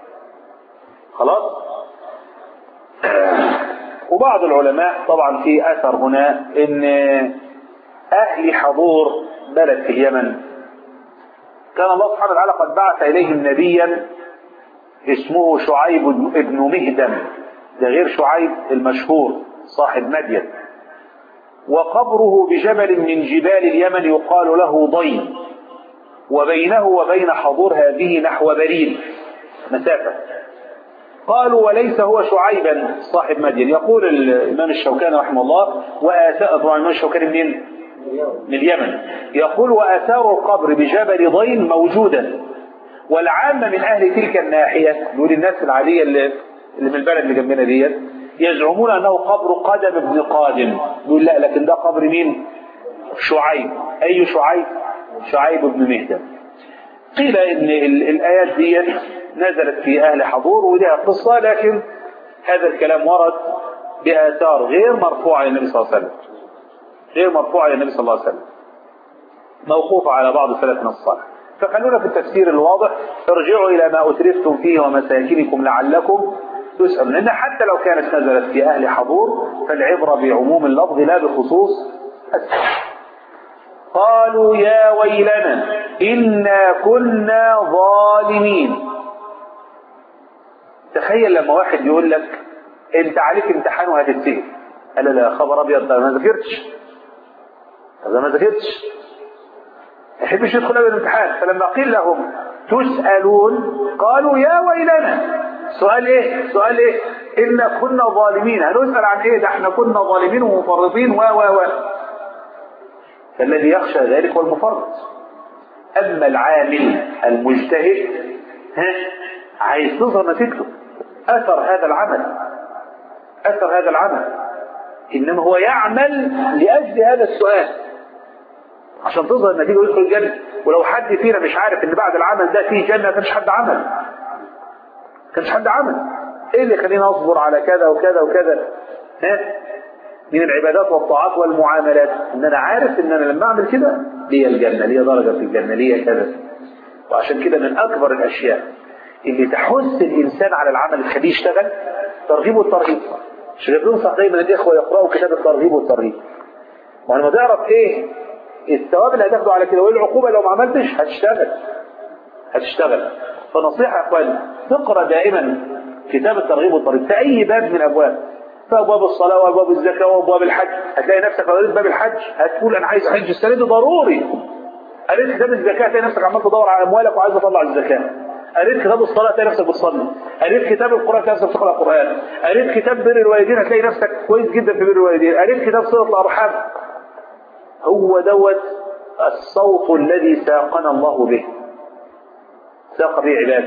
خلاص. وبعض العلماء طبعا في اثر هنا ان اهل حضور بلد في اليمن كان الله سبحانه وتعالى قد بعث اليهم نبيا اسمه شعيب ابن مهدم، ده غير شعيب المشهور صاحب مدين، وقبره بجبل من جبال اليمن يقال له ضين، وبينه وبين حضور هذه نحو بريد مسافة. قالوا وليس هو شعيبا صاحب مدين. يقول الإمام الشوكاني رحمه الله، وآثار طبعا الإمام الشوكاني منين؟ من اليمن. يقول وآثار القبر بجبل ضين موجودة، والعامة من أهل تلك الناحية، دول الناس العادية اللي, اللي من البلد اللي جنبنا ديت، يزعمون أنه قبر قدم ابن قادم. يقول لا، لكن ده قبر مين؟ شعيب. أي شعيب؟ شعيب ابن مهدم. قيل إن الآيات ديت نزلت في أهل حضور ولها قصة، لكن هذا الكلام ورد بآثار غير مرفوعة للنبي صلى الله عليه وسلم، غير مرفوعة للنبي صلى الله عليه وسلم، موقوفة على بعض سلفنا الصالح. فخلونا في التفسير الواضح: ارجعوا إلى ما أترفتم فيه ومساكنكم لعلكم تسألون. لأن حتى لو كانت نزلت في أهل حضور فالعبرة بعموم اللفظ لا بخصوص السبب. قالوا يا ويلنا إنا كنا ظالمين. تخيل لما واحد يقول لك انت عليك امتحان وهتتسجن، قال لا خبر ابيض، ده ما ذاكرتش، ده ما ذاكرتش، ما يحبش يدخل ابدا الامتحان. فلما قيل لهم تسألون قالوا يا ويلنا. سؤال ايه؟ سؤال ايه؟ إنا كنا ظالمين. هنسأل عن ايه؟ ده احنا كنا ظالمين ومفرطين و و و فالذي يخشى ذلك هو المفرط. اما العامل المجتهد ها عايز تظهر نتيجته، اثر هذا العمل، اثر هذا العمل. إنما هو يعمل لأجل هذا السؤال عشان تظهر النتيجة ويدخل الجنة. ولو حد فينا مش عارف إن بعد العمل ده فيه جنة كانش حد عمل كانش حد عمل إيه اللي يخلينا أصبر على كذا وكذا وكذا ها؟ من العبادات والطاعات والمعاملات إن أنا عارف إن أنا لما أعمل كده ليا الجنة، ليا درجة في الجنة، ليا كذا. وعشان كده من أكبر الأشياء اللي تحث الإنسان على العمل تخليه يشتغل ترغيب والترهيب. مش بننصح دايما الإخوة يقرأوا كتاب الترغيب والترهيب، وأنا ما تعرف إيه الثواب اللي هتاخده على كده وإيه العقوبة لو ما عملتش هتشتغل هتشتغل. فنصيحة يا أخواني تقرأ دائما كتاب الترغيب والترهيب في أي باب من أبواب، في أبواب الصلاة وأبواب الزكاة وأبواب الحج. هتلاقي نفسك لو قريت باب الحج هتقول أنا عايز حج السنة دي ضروري. قريت كتاب الزكاة تلاقي نفسك عمال تدور على أموالك وعايز تطلع الزكاة. قريت كتاب الصلاة تلاقي نفسك بتصلي. قريت كتاب القرآن تلاقي نفسك بتقرأ القرآن. قريت كتاب بر الوالدين هتلاقي نفسك كويس جدا في بر الوالدين. قريت كتاب صلة الأرحام. هو دوت الصوت الذي ساقنا الله به، ساق به عباده.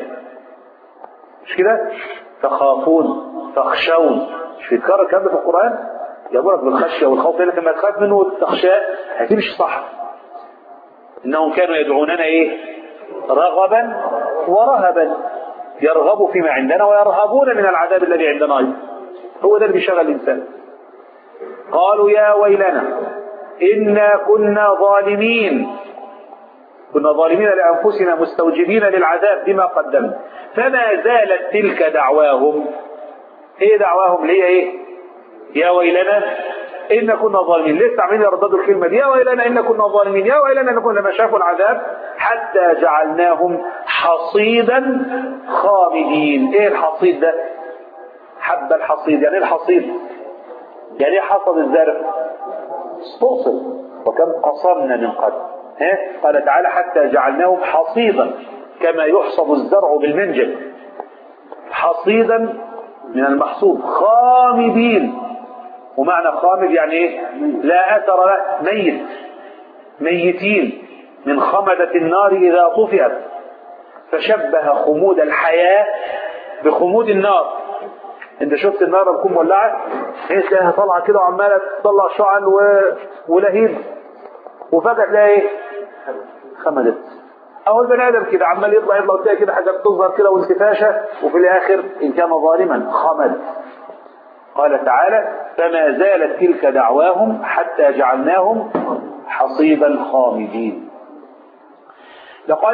مش كده؟ تخافون تخشون، مش بيتكرر الكلام ده في القرآن؟ يأمرك بالخشية والخوف، لكن لما تخاف منه وتخشاه هتمشي صح. إنهم كانوا يدعوننا إيه؟ رغبا ورهبا، يرغبوا فيما عندنا ويرهبون من العذاب الذي عندنا أيضا. هو ده اللي بيشغل الإنسان. قالوا يا ويلنا إنا كنا ظالمين، كنا ظالمين لأنفسنا مستوجبين للعذاب بما قدمنا. فما زالت تلك دعواهم. ايه دعواهم اللي هي ايه؟ يا ويلنا إن كنا ظالمين. لسه عمالين يرددوا الكلمة دي، يا ويلنا إن كنا ظالمين، يا ويلنا إن كنا لما شافوا العذاب حتى جعلناهم حصيدا خامدين. ايه الحصيد ده؟ حب الحصيد. يعني ايه الحصيد؟ يعني ايه حصد الزرع؟ استوصل وكم قصرنا من قبل. ها؟ قال تعالى حتى جعلناهم حصيدا كما يحصد الزرع بالمنجل. حصيدا من المحصود. خامدين، ومعنى خامد يعني ايه؟ لا اثر له، ميت، ميتين من خمدة النار اذا طفئت. فشبه خمود الحياة بخمود النار. انت شفت النار بتكون مولعه ايه؟ تلاقيها طالعه كده وعماله تطلع شعل و... ولهيب، وفجاه تلاقي ايه؟ خمدت. اهو البني ادم كده عمال يطلع يطلع وتلاقي كده حاجه بتظهر كده وانتفاشه، وفي الاخر ان كان ظالما خمد. قال تعالى فما زالت تلك دعواهم حتى جعلناهم حصيدا خامدين. لقد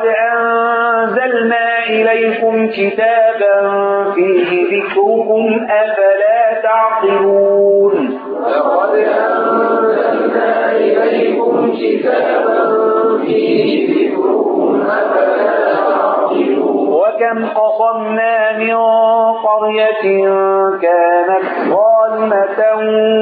أنزلنا إليكم كتابا فيه ذكركم أفلا تعقلون. لقد أنزلنا إليكم كتابا فيه ذكركم أفلا تعقلون. وكم قصمنا من قرية كانت ظالمة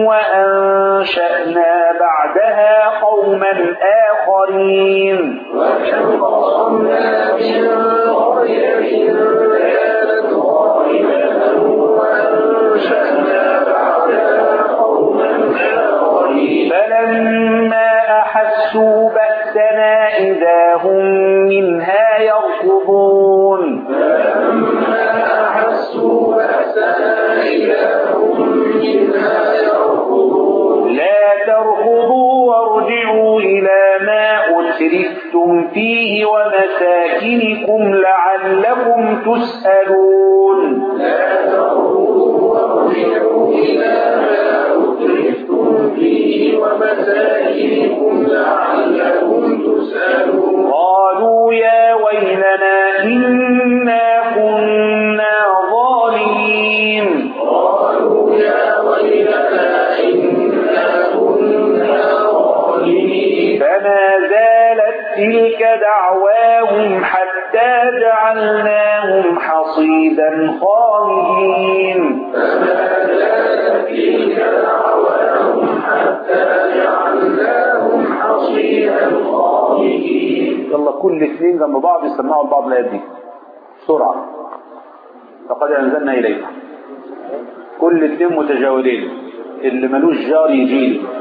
وأنشأنا بعدها قوما آخرين. وكم قصمنا من قرية كانت ظالمة وأنشأنا بعدها قوما آخرين. فلما أحسوا بأسنا إذا هم منها يركضون. فلما أحسوا بأسنا إذا هم منها يركضون. لا تركضوا وارجعوا إلى ما أترفتم فيه ومساكنكم لعلكم تسألون. لا تركضوا وارجعوا إلى ما أترفتم فيه ومساكنكم لعلكم تسألون. قالوا يا ويلنا إنا كنا ظالمين. قالوا يا ويلنا إنا كنا ظالمين. فما زالت تلك دعواهم حتى جعلناهم حصيدا خامدين. فما زالت تلك دعواهم حتى جعلناهم حصيدا خامدين. يلا كل اثنين جنب بعض يسمعوا لبعض الآيات دي بسرعة. لقد أنزلنا إليكم. كل اثنين متجاورين، اللي ملوش جار يجيلي.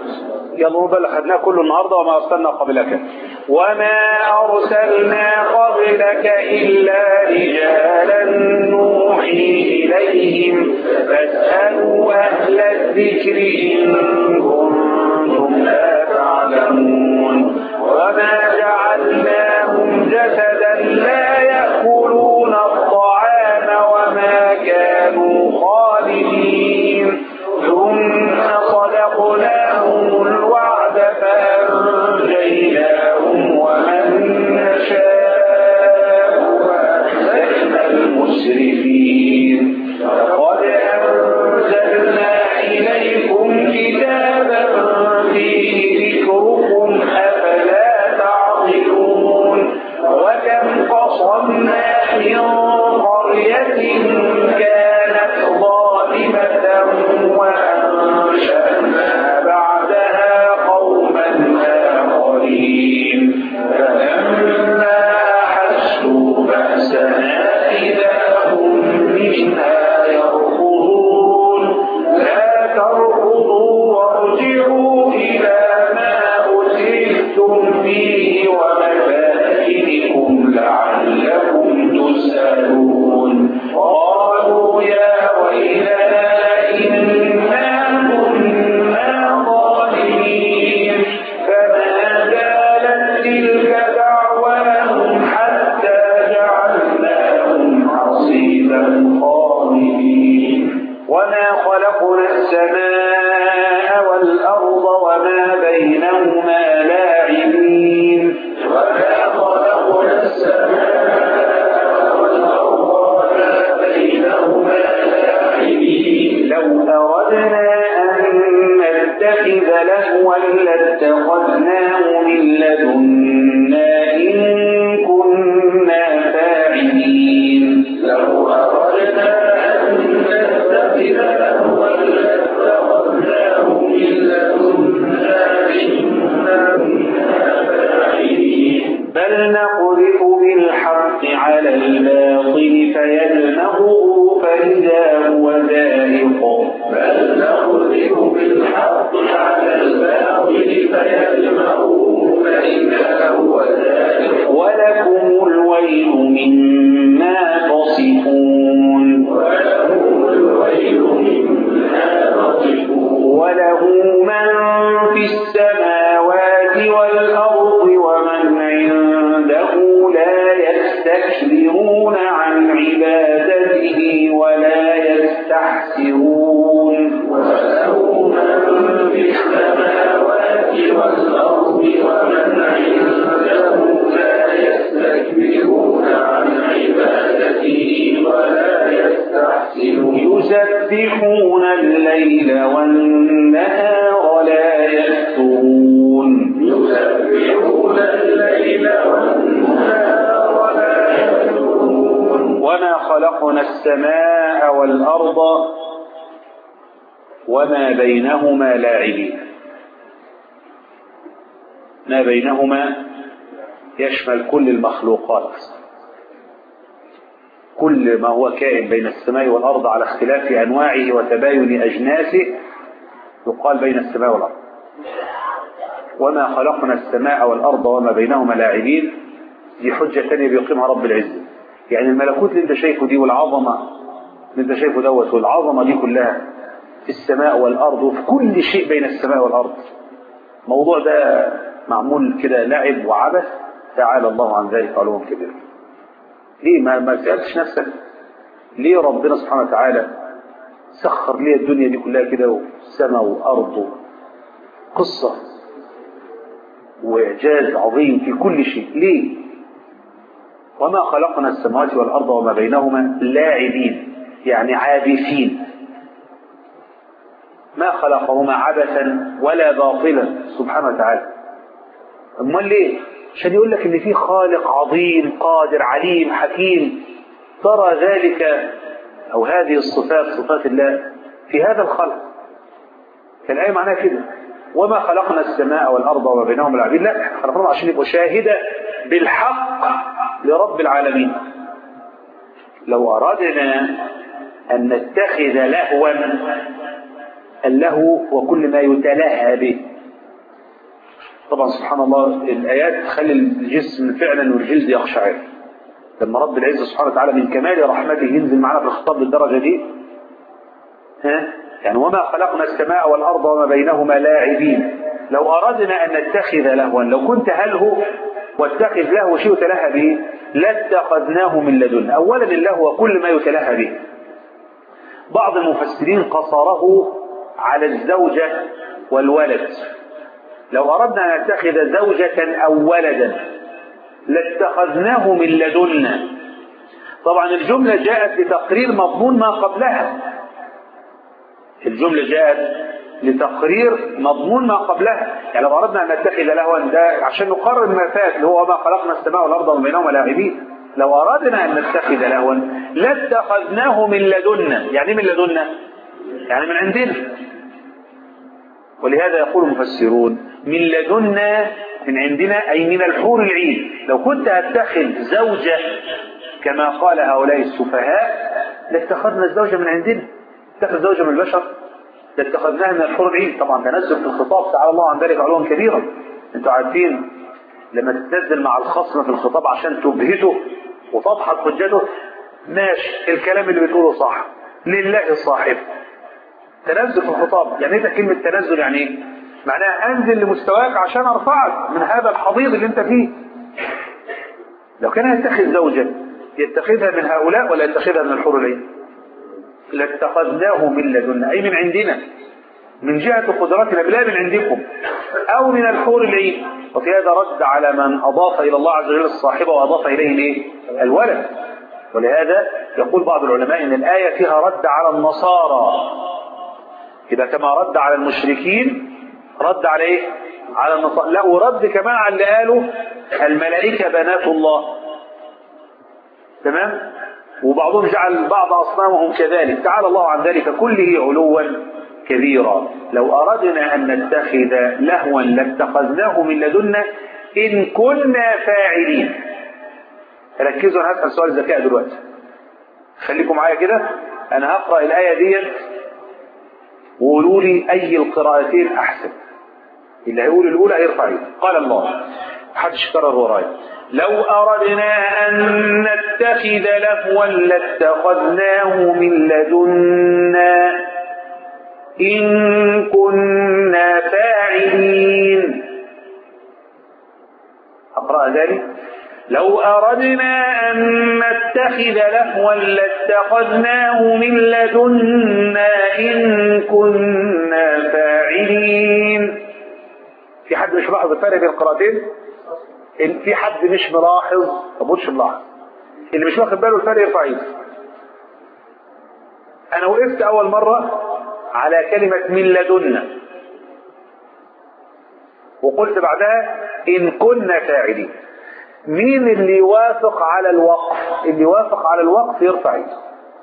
يلا بل خدناه كله النهارده وما ارسلنا قبلك. وما ارسلنا قبلك الا رجالا نوحي اليهم فاسالوا اهل الذكر ان كنتم لا تعلمون. وما جعلناهم جسدا لا ياكلون الطعام وما كانوا خالدين ثم صدقناهم الوعد فأنجيناهم ومن نشاء وأهلكنا المسرفين. لقد أنزلنا إليكم كتابا فيه ذكركم أفلا تعقلون. وكم قصمنا من قرية كانت ظالمة وأنشأنا بعدها قوما آخرين فلما أحسوا بأسنا إذا هم منها يركضون. لا تركضوا وارجعوا إلى ما أترفتم فيه ومساكنكم لعلكم تسألون. قالوا يا ويلنا إنا كنا ظالمين. فما زالت تلك دعواهم حتى جعلناهم حصيدا خامدين. وما خلقنا السماء والأرض وما بينهما لاعبين. وما خلقنا السماء والأرض وما بينهما لاعبين. لو أردنا أن نتخذ لهوا لاتخذناه من لدنا إن كنا فاعلين. لو أردنا أن نتخذ لهوا لاتخذناه من لدنا إن كنا فاعلين. بل نقذف بالحق على الباطل فيدمغه فإذا هو زاهق. بل نقذف بالحق على الباطل فيدمغه فإذا هو زاهق. ولكم الويل مما تصفون. ولكم الويل مما تصفون. وله من في السماوات والأرض ومن عنده لا يستكبرون عن عبادته ولا يستحسرون. وله من في السماوات والأرض ومن عنده لا يستكبرون عن عبادته ولا يستحسرون. يسبحون الليل والنهار لا يفترون. يسبحون الليل والنهار لا يفترون. وما خلقنا السماء والأرض وما بينهما لاعبين. ما بينهما يشمل كل المخلوقات، كل ما هو كائن بين السماء والأرض على اختلاف أنواعه وتباين أجناسه يقال بين السماء والأرض. وما خلقنا السماء والأرض وما بينهما لاعبين دي حجة تانية بيقيمها رب العزة. يعني الملكوت اللي انت شايفه دي والعظمة اللي انت شايفه دوت والعظمة دي كلها في السماء والأرض وفي كل شيء بين السماء والأرض. الموضوع ده معمول كده لعب وعبث، تعالى الله عن ذلك علوا كبيرا. ليه ما ما سألتش نفسك ليه ربنا سبحانه وتعالى سخر لي الدنيا دي كلها كده والسماء وأرض، قصة وإعجاز عظيم في كل شيء. ليه؟ وما خلقنا السماوات والأرض وما بينهما لاعبين، يعني عابثين، ما خلقهما عبثا ولا باطلا سبحانه وتعالى. امال ليه؟ عشان يقول لك ان في خالق عظيم قادر عليم حكيم. ترى ذلك او هذه الصفات صفات الله في هذا الخلق. فالآية معناها كده وما خلقنا السماء والأرض وما بينهما لاعبين، لا احنا خلقناهم عشان يبقوا شاهدة بالحق لرب العالمين. لو أردنا أن نتخذ لهوا، اللهو وكل ما يتلهى به طبعا سبحان الله الآيات تخلي الجسم فعلا والجلد يقشعر. لما رب العزة سبحانه وتعالى من كمال رحمته ينزل معنا في الخطاب للدرجة دي، ها يعني وما خلقنا السماء والأرض وما بينهما لاعبين. لو أردنا أن نتخذ لهوا، لو كنت هلهو واتخذ لهو شيء يتلهى به لاتخذناه من لدنا. أولا اللهو كل ما يتلهى به. بعض المفسرين قصره على الزوجة والولد. لو أردنا أن نتخذ زوجة أو ولدا لاتخذناه من لدنا. طبعا الجملة جاءت لتقرير مضمون ما قبلها. الجملة جاءت لتقرير مضمون ما قبلها. يعني لو أردنا أن نتخذ لهوا ده عشان نقرر ما فات اللي هو ما خلقنا السماء والأرض وما بينهما لاعبين. لو أردنا أن نتخذ لهوا لاتخذناه من لدنا. يعني من لدنا يعني من عندنا. ولهذا يقول المفسرون من لدنا من عندنا أي من الحور العين. لو كنت أتخذ زوجة كما قال هؤلاء السفهاء لاتخذنا الزوجة من عندنا. اتخذ زوجة من البشر لاتخذناها من الحور العين. طبعا تنزل في الخطاب تعالى الله عن ذلك علوا كبيرا. انتوا عارفين لما تتنزل مع الخصم في الخطاب عشان تبهته وتضحك حجته، ماشي الكلام اللي بتقوله صح لله الصاحب. تنزل في الخطاب يعني ايه كلمة تنزل؟ يعني ايه؟ معناها انزل لمستواك عشان ارفعك من هذا الحضيض اللي انت فيه. لو كان يتخذ زوجة يتخذها من هؤلاء ولا يتخذها من الحور العين؟ لاتخذناه من لدنا أي من عندنا من جهة قدرتنا بلا من عندكم أو من الحور العين. وفي هذا رد على من أضاف إلى الله عز وجل الصاحبة وأضاف إليه الايه؟ الولد. ولهذا يقول بعض العلماء إن الآية فيها رد على النصارى. إذا كما رد على المشركين رد على إيه؟ على النصارى. لا ورد كمان على اللي قالوا الملائكة بنات الله. تمام؟ وبعضهم جعل بعض أصنامهم كذلك. تعالى الله عن ذلك كله علوا كبيرا. لو أردنا أن نتخذ لهوا لاتخذناه من لدنا إن كنا فاعلين. ركزوا، أنا هسأل سؤال ذكاء دلوقتي، خليكم معايا كده. أنا هقرأ الآية دي وقولوا لي أي القراءتين أحسن. اللي هيقول الأولى هيرفع يده. قال الله، محدش يكرر ورايا، لو أردنا أن نتخذ لهوا لاتخذناه من لدنا إن كنا فاعلين. أقرأ ذلك، لو أردنا أن نتخذ لهوا لاتخذناه من لدنا إن كنا فاعلين. في حد مش ملاحظ الفرق بين القراءتين؟ إن في حد مش ملاحظ طب مش ملاحظ، اللي مش واخد باله الفرق يرفع ايده. انا وقفت اول مرة على كلمة من لدنا وقلت بعدها ان كنا فاعلين. مين اللي يوافق على الوقف؟ اللي يوافق على الوقف يرفع ايده.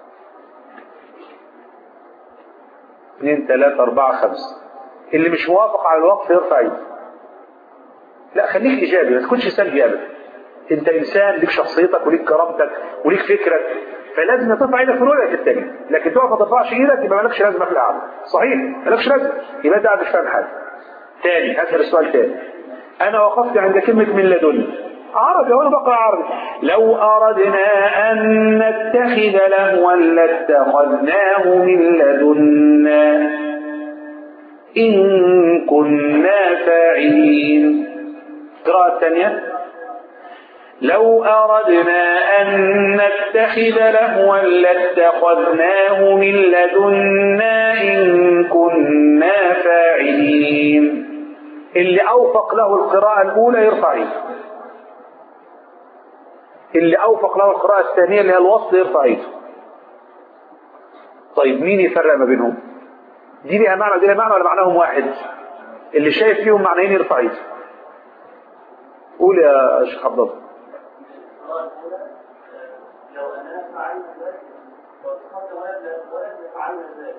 اثنين ثلاثة أربعة خمسة. اللي مش موافق على الوقف يرفع ايده. لا خليك ايجابي، ما تكونش سلبي ابدا. انت انسان ليك شخصيتك وليك كرامتك وليك فكرك، فلازم ترفع ايدك في الورقه الثانيه. لكن تقف ما ترفعش ايدك يبقى مالكش لازمه في القعده. صحيح مالكش لازمه، يبقى انت قاعد مش فاهم حاجه. ثاني هسال السؤال ثاني. انا وقفت عند كلمه من لدن عربي وانا بقرا عربي. لو اردنا ان نتخذ لهوا لاتخذناه من لدنا ان كنا فاعلين. القراءة الثانية، لو أردنا أن نتخذ لهوا لاتخذناه من لدنا إن كنا فاعلين. اللي أوفق له القراءة الأولى يرفع ايده. اللي أوفق له القراءة الثانية اللي هي الوصل يرفع ايده. طيب مين يفرق ما بينهم؟ دي لها معنى ودي لها معنى ولا معناهم واحد؟ اللي شايف فيهم معنيين يرفع ايده. قول يا شيخ عبد الله. لو أنا فعلنا ذلك واتخذت ولد ولد فعلنا ذلك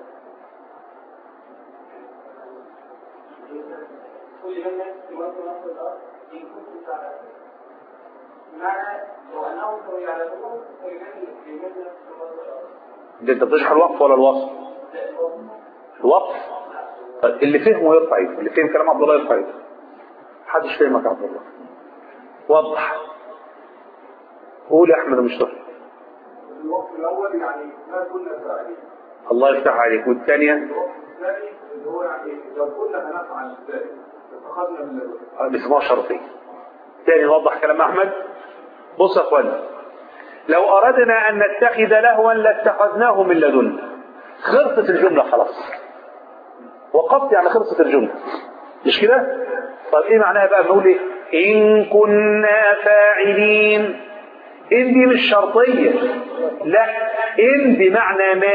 كل من يموت نفس الأرض إن كنت تعلم. معنى لو أنهم يعلمون فلمن يموت نفس الأرض. ده أنت بتشرح الوقف ولا الوصف؟ الوقف. اللي فهمه يرفع ايده، اللي فهم كلام عبد الله يرفع ايده. محدش فاهمك يا عبد الله. وضح. قول يا أحمد مشتاق. الوقت الأول يعني ما كنا فاعلين. الله يفتح عليك. والثانية الوقت الثاني اللي هو يعني لو كنا هنفعل ذلك اتخذنا من الوقت. باسمها شرطية. ثاني نوضح كلام أحمد. بص يا أخواني، لو أردنا أن نتخذ لهوا لاتخذناه من لدنا. خلصت الجملة خلاص. وقفت يعني خلصت الجملة. مش كده؟ طب إيه معناها بقى؟ بنقول إيه؟ إن كنا فاعلين. إن دي مش شرطية، لا، إن بمعنى ما،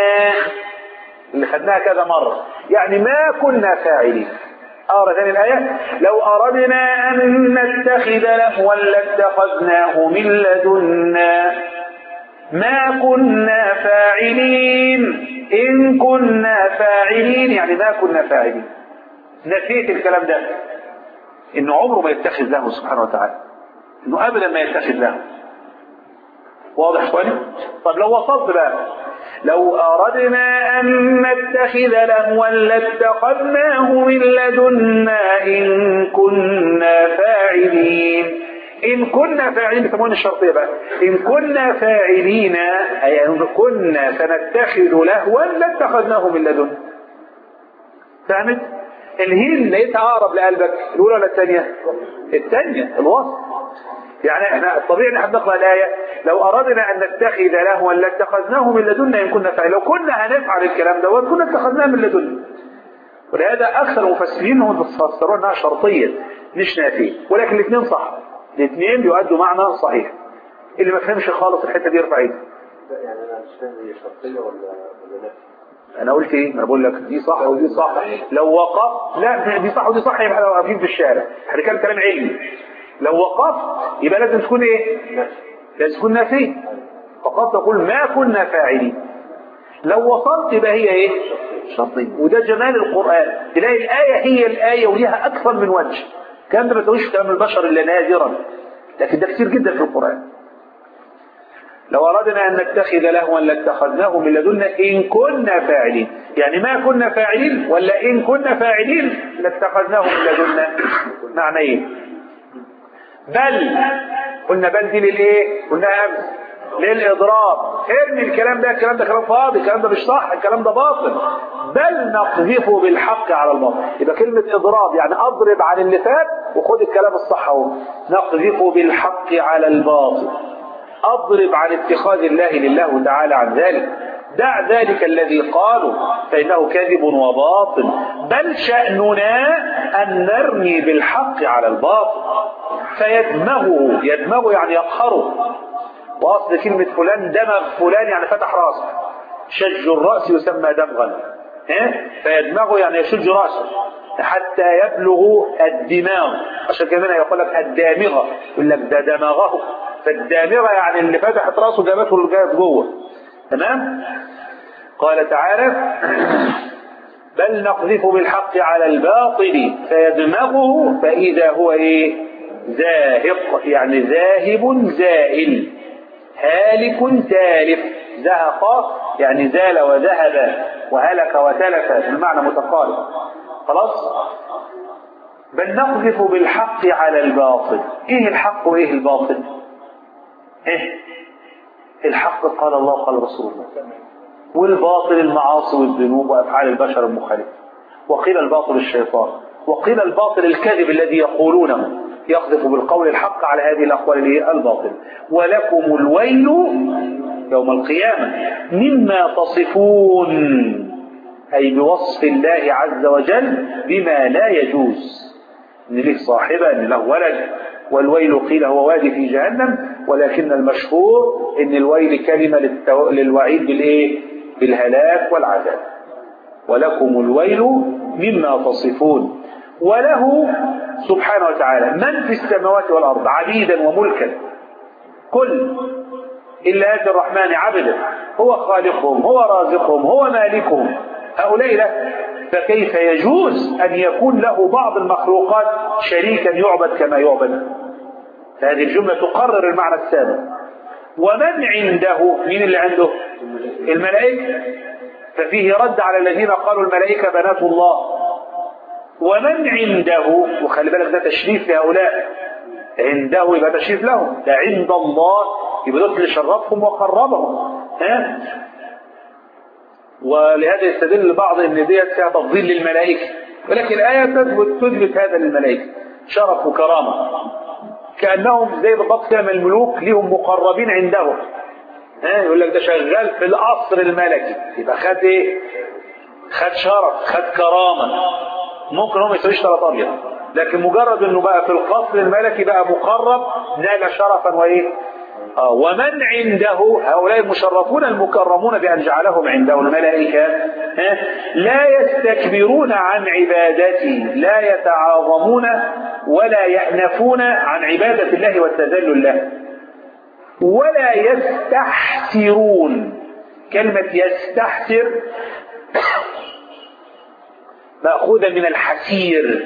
اللي خدناها كذا مرة، يعني ما كنا فاعلين. أقرأ ثاني الآية. لو أردنا أن نتخذ لهوا لاتخذناه من لدنا ما كنا فاعلين. إن كنا فاعلين يعني ما كنا فاعلين. نسيت الكلام ده، إنه عمره ما يتخذ له سبحانه وتعالى، إنه أبدا ما يتخذ له. واضح اخواني؟ طب لو وصلت بقى، لو أردنا أن نتخذ لهوا لاتخذناه من لدنا إن كنا فاعلين. إن كنا فاعلين بيسموها الشرطية بقى. إن كنا فاعلين أي إن كنا سنتخذ لهوا لاتخذناه من لدنا. فهمت؟ الهين لقيتها أقرب لقلبك، الأولى ولا الثانية؟ الثانية، الوصف. يعني احنا الطبيعي ان احنا نقرأ الآية لو أردنا أن نتخذ لهوا لاتخذناه من لدنا إن كنا فاعلين. لو كنا هنفعل الكلام ده وكنا اتخذناه من لدنا. ولهذا أكثر المفسرين هم يفسرون أنها شرطية مش نافية، ولكن الاثنين صح. الاثنين بيؤدوا معنى صحيح. اللي ما فهمش خالص الحتة دي يرفع ايده. يعني أنا مش فاهم هي شرطية ولا ولا نافية. أنا قلت إيه؟ أنا بقول لك دي صح ودي صح. لو وقف لا دي صح ودي صح يبقى احنا واقفين في الشارع. احنا كان كلام علمي. لو وقفت يبقى لازم تكون ايه؟ لازم تكون نافية. فقط تقول ما كنا فاعلين. لو وصلت يبقى هي ايه؟ شرطية. وده جمال القرآن، تلاقي الآية هي الآية وليها أكثر من وجه. كان ده ما تقولش كلام البشر إلا نادرا، لكن ده كتير جدا في القرآن. لو أردنا أن نتخذ لهوا لاتخذناه من لدنا إن كنا فاعلين. يعني ما كنا فاعلين ولا إن كنا فاعلين لاتخذناه من لدنا. معنى ايه؟ بل قلنا بل دي للايه؟ قلنا امس للاضراب. ارمي الكلام ده، الكلام ده كلام فاضي، الكلام ده مش صح، الكلام ده باطل. بل نقذف بالحق على الباطل. يبقى كلمه اضراب يعني اضرب عن اللي فات وخد الكلام الصح اهو. نقذف بالحق على الباطل، اضرب عن اتخاذ الله لله تعالى عن ذلك. دع ذلك الذي قالوا فإنه كاذب وباطل. بل شأننا أن نرمي بالحق على الباطل فيدمغه. يدمغه يعني يقهره. وأصل كلمة فلان دمغ فلان يعني فتح راسه. شج الرأس يسمى دمغا. فيدمغه يعني يشج راسه حتى يبلغ الدماغ. عشان كده يقول لك الدامغة، يقول لك ده دمغه. فالدامغة يعني اللي فتحت راسه جابته اللي جاية جوه. تمام؟ قال تعالى بل نقذف بالحق على الباطل فيدمغه فإذا هو ايه؟ زاهق، يعني ذاهب زائل، هالك تالف. زهق يعني زال وذهب، وهلك وتلف المعنى متقارب. خلاص؟ بل نقذف بالحق على الباطل. ايه الحق وايه الباطل؟ ايه الحق؟ قال الله قال رسول الله. والباطل المعاصي والذنوب وافعال البشر المخالفه. وقيل الباطل الشيطان، وقيل الباطل الكاذب الذي يقولونه، يقذف بالقول الحق على هذه الاقوال الباطل. ولكم الويل يوم القيامه مما تصفون، اي بوصف الله عز وجل بما لا يجوز. ان له صاحبه، ان له ولد. والويل قيل هو وادي في جهنم، ولكن المشهور ان الويل كلمة للتو... للوعيد بالايه؟ بالهلاك والعذاب. ولكم الويل مما تصفون. وله سبحانه وتعالى من في السماوات والارض عبيدا وملكا كل الا اتي الرحمن عبدا، هو خالقهم، هو رازقهم، هو مالكهم. هؤلاء له. فكيف يجوز أن يكون له بعض المخلوقات شريكا يعبد كما يعبد؟ هذه الجملة تقرر المعنى السابق. ومن عنده؟ مين اللي عنده؟ الملائكة. ففيه رد على الذين قالوا الملائكة بنات الله. ومن عنده، وخلي بالك ده تشريف لهؤلاء، عنده يبقى تشريف لهم، ده عند الله يبقى دول اللي شرفهم وقربهم. ها؟ ولهذا يستدل البعض ان ديت فيها تفضيل للملائكه، ولكن الايه تثبت تثبت هذا للملائكه شرف وكرامه، كانهم زي بالضبط كده الملوك ليهم مقربين عندهم. ها؟ يقول لك ده شغال في القصر الملكي، يبقى خد ايه؟ خد شرف، خد كرامه. ممكن هم يسويش ثلاث ابيض، لكن مجرد انه بقى في القصر الملكي بقى مقرب نال شرفا وايه؟ آه ومن عنده، هؤلاء المشرفون المكرمون بأن جعلهم عنده الملائكة، لا يستكبرون عن عبادته، لا يتعاظمون ولا يأنفون عن عبادة الله والتذلل له، ولا يستحسرون. كلمة يستحسر مأخوذة من الحسير.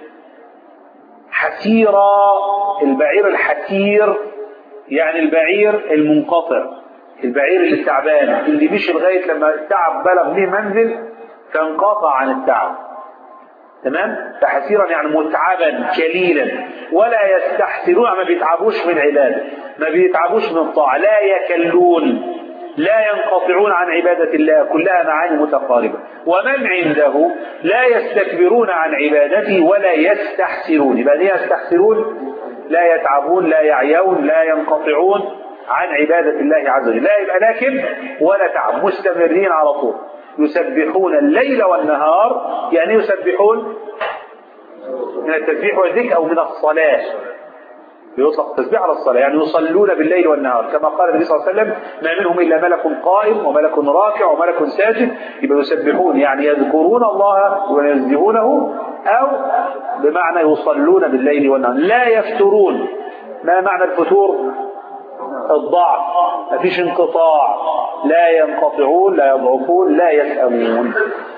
حسيرة، البعير الحسير يعني البعير المنقطع، البعير اللي تعبان، اللي مشي لغايه لما التعب بلغ به منزل فانقطع عن التعب. تمام؟ فحسيرا يعني متعبا كليلا. ولا يستحسرون، ما بيتعبوش من عباده، ما بيتعبوش من الطاعه، لا يكلون، لا ينقطعون عن عبادة الله، كلها معاني متقاربة. ومن عنده لا يستكبرون عن عبادته ولا يستحسرون. يبقى ليه يستحسرون؟ لا يتعبون، لا يعيون، لا ينقطعون عن عبادة الله عز وجل. لا يبقى لكن ولا تعب، مستمرين على طول. يسبحون الليل والنهار. يعني يسبحون من التسبيح والذكر أو من الصلاة، بيطلق التسبيح على الصلاة، يعني يصلون بالليل والنهار، كما قال النبي صلى الله عليه وسلم: ما منهم إلا ملك قائم وملك راكع وملك ساجد. يبقى يسبحون يعني يذكرون الله وينزهونه، أو بمعنى يصلون بالليل والنهار. لا يفترون. ما معنى الفتور؟ الضعف، ما فيش انقطاع، لا ينقطعون، لا يضعفون، لا يسأمون.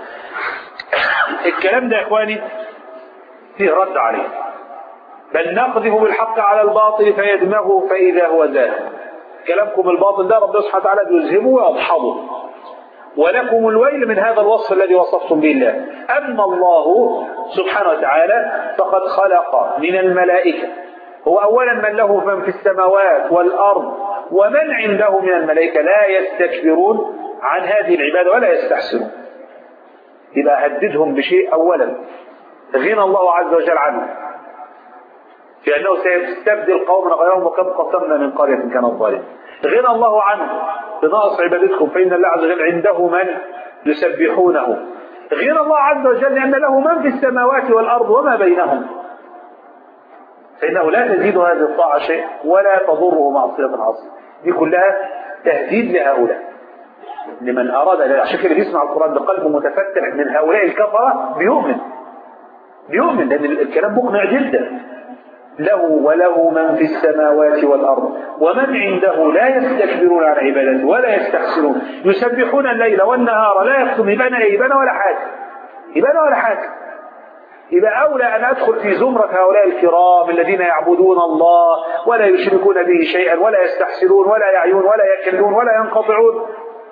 الكلام ده يا إخواني فيه رد عليه. بل نقذف بالحق على الباطل فيدمغه فإذا هو زاهق. كلامكم الباطل ده ربنا سبحانه وتعالى يذهبه ويضحضه. ولكم الويل من هذا الوصف الذي وصفتم به الله. أما الله سبحانه وتعالى فقد خلق من الملائكة، هو أولا من له من في السماوات والأرض، ومن عنده من الملائكة لا يستكبرون عن هذه العبادة ولا يستحسرون. يبقى هددهم بشيء. أولا غنى الله عز وجل عنه، في أنه سيستبدل قوما غيرهم وكم قسمنا من قرية كانت ظالمة. غنى الله عنه بنقص عبادتكم، فإن الله عز وجل عنده من يسبحونه. غنى الله عز وجل لأن له من في السماوات والأرض وما بينهم، فإنه لا تزيد هذه الطاعة شيء ولا تضره معصية عظيمة. دي كلها تهديد لهؤلاء، لمن أراد. عشان كده بيسمع القرآن بقلب متفتح من هؤلاء الكفرة بيؤمن بيؤمن لأن الكلام مقنع جدا. له وله من في السماوات والأرض ومن عنده لا يستكبرون عن عبادته ولا يستحسرون يسبحون الليل والنهار لا يفترون. يبقى ايه؟ يبقى ولا حاجة، يبقى ولا حاجة. يبقى أولى أن أدخل في زمرة هؤلاء الكرام الذين يعبدون الله ولا يشركون به شيئا ولا يستحسرون ولا يعيون ولا يكلون ولا ينقطعون.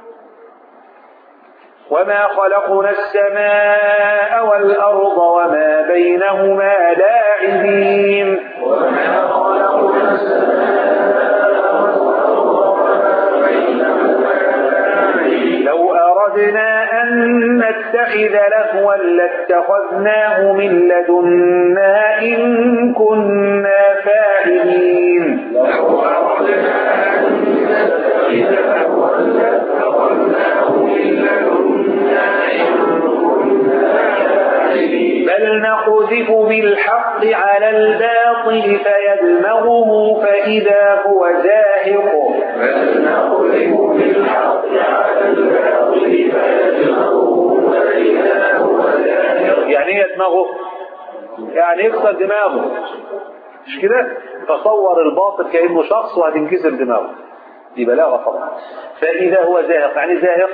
وما خلقنا السماء والأرض وما بينهما لاعبين. وما خلقنا السماء والأرض وما بينهما لاعبين. لو أردنا أن نتخذ لهوا لاتخذناه من لدنا إن كنا فاعلين. لو أردنا أن نتخذ لهوا لاتخذناه من لدنا بل نقذف بالحق على الباطل فيدمغه فإذا هو زاهق. بل نقذف بالحق على الباطل فيدمغه فإذا هو زاهق. يعني ايه يدمغه؟ يعني يكسر دماغه، مش كده؟ تصور الباطل كأنه شخص وهتنكسر دماغه، دي بلاغة طبعا. فإذا هو زاهق يعني زاهق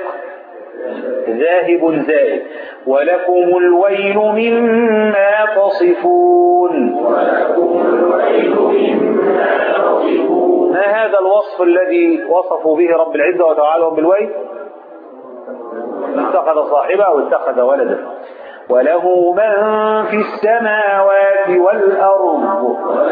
ذاهب زائد. ولكم الويل مما تصفون. ولكم الويل مما تصفون. ما هذا الوصف الذي وصفوا به رب العزة وتعالى بالويل؟ اتخذ صاحبه واتخذ ولدا. وله من في السماوات والأرض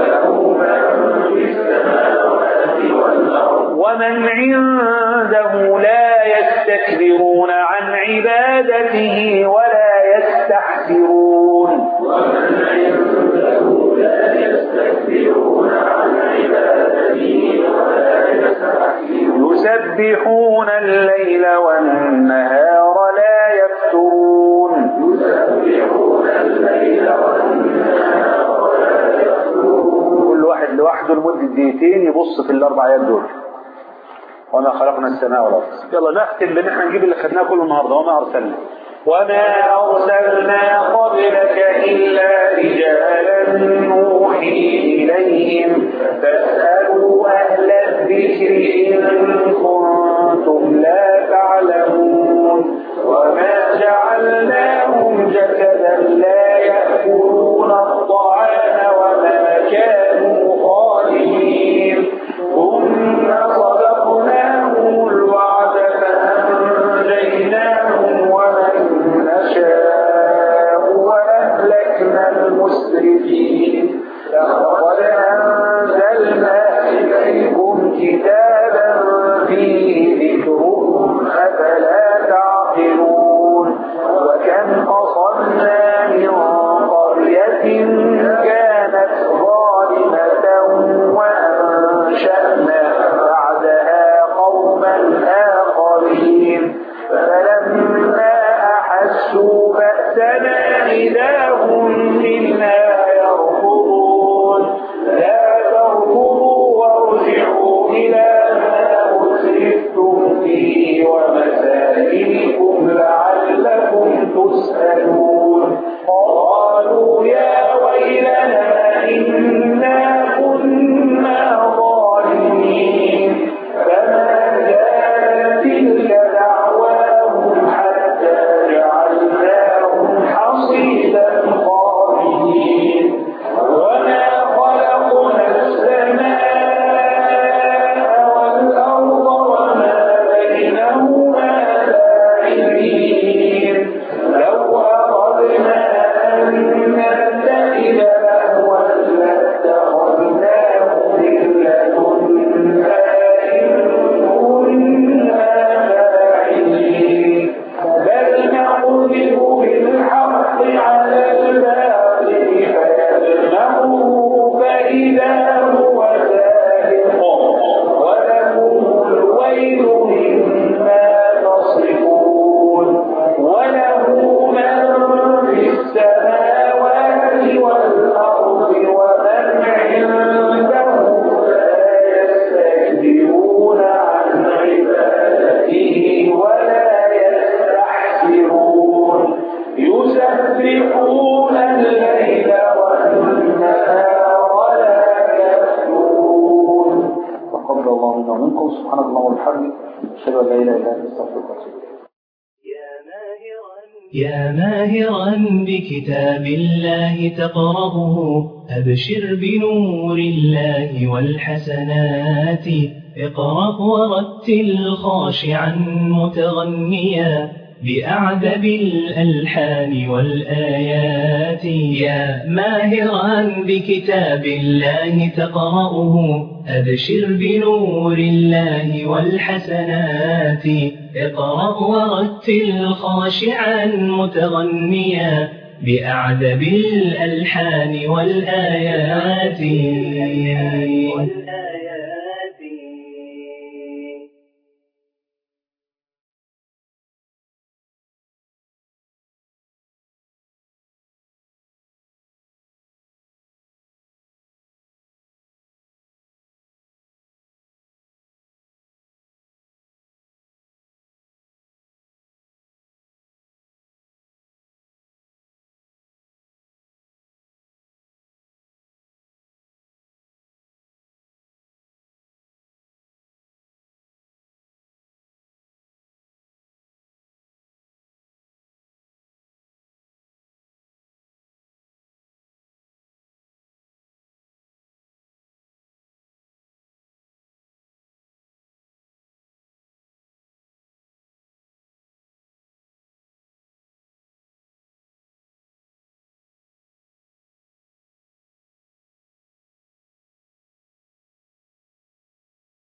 ومن عنده لا يستكبرون عن عبادته ولا يستحسرون ومن عنده لا يستكبرون عن عبادته ولا يستحسرون يسبحون الليل والنهار لا يفترون يسبحون الليل والنهار لا يفترون. كل واحد لوحده لمدة دقيقتين يبص في الأربع آيات دول. وما خلقنا السماء والأرض. يلا نختم بان احنا نجيب اللي خدناه كله النهارده. وما أرسلنا وما أرسلنا قبلك إلا رجالا نوحي إليهم فاسألوا أهل الذكر إن كنتم لا تعلمون وما جعلناهم جسدا لا يأكلون الطعام وما كانوا خالدين ثم صدقناهم الوعد فأنجيناهم ومن نشاء وأهلكنا المسرفين لقد أنزلنا إليكم كتابا فيه ذكرهم أفلا تعقلون وكم قصمنا من قرية كانت ظالمة وأنشأنا بعدها قوما آخرين فلما أحسوا بأسنا إذا هم منها يركضون لا تركضوا وارجعوا إلى ما أسرفتم فيه ومساكنكم لعلكم تسألون قالوا يا ويلنا إنا كنا ظالمين فما زالت تلك دعواهم حتى جعلناهم حصيدا خالدين وما خلقنا السماء والأرض وما بينهما لاعبين لو أردنا أن نتخذ لهوا لاتخذناه من لدنا إن كنا فاعلين بل نقذف بالحق على الباطل فيدمغه فإذا هو زاهق ولكم الويل مما تصفون وله من في السماوات والأرض ومن عنده لا يستكبرون عن عبادته ولا يستحسرون يسبحون الليل والنهار لا يفترون. تقبل الله منا ومنكم. سبحانك اللهم وبحمدك أشهد أن لا إله إلا أنت أستغفرك وأتوب إليك. يا ماهرا بكتاب الله تقرأه أبشر بنور الله والحسنات اقرأ ورتل خاشعا متغنيا بأعذب الألحان والآيات يا ماهرا بكتاب الله تقرأه أبشر بنور الله والحسنات اقرأ ورتل خاشعا متغنيا بأعذب الألحان والآيات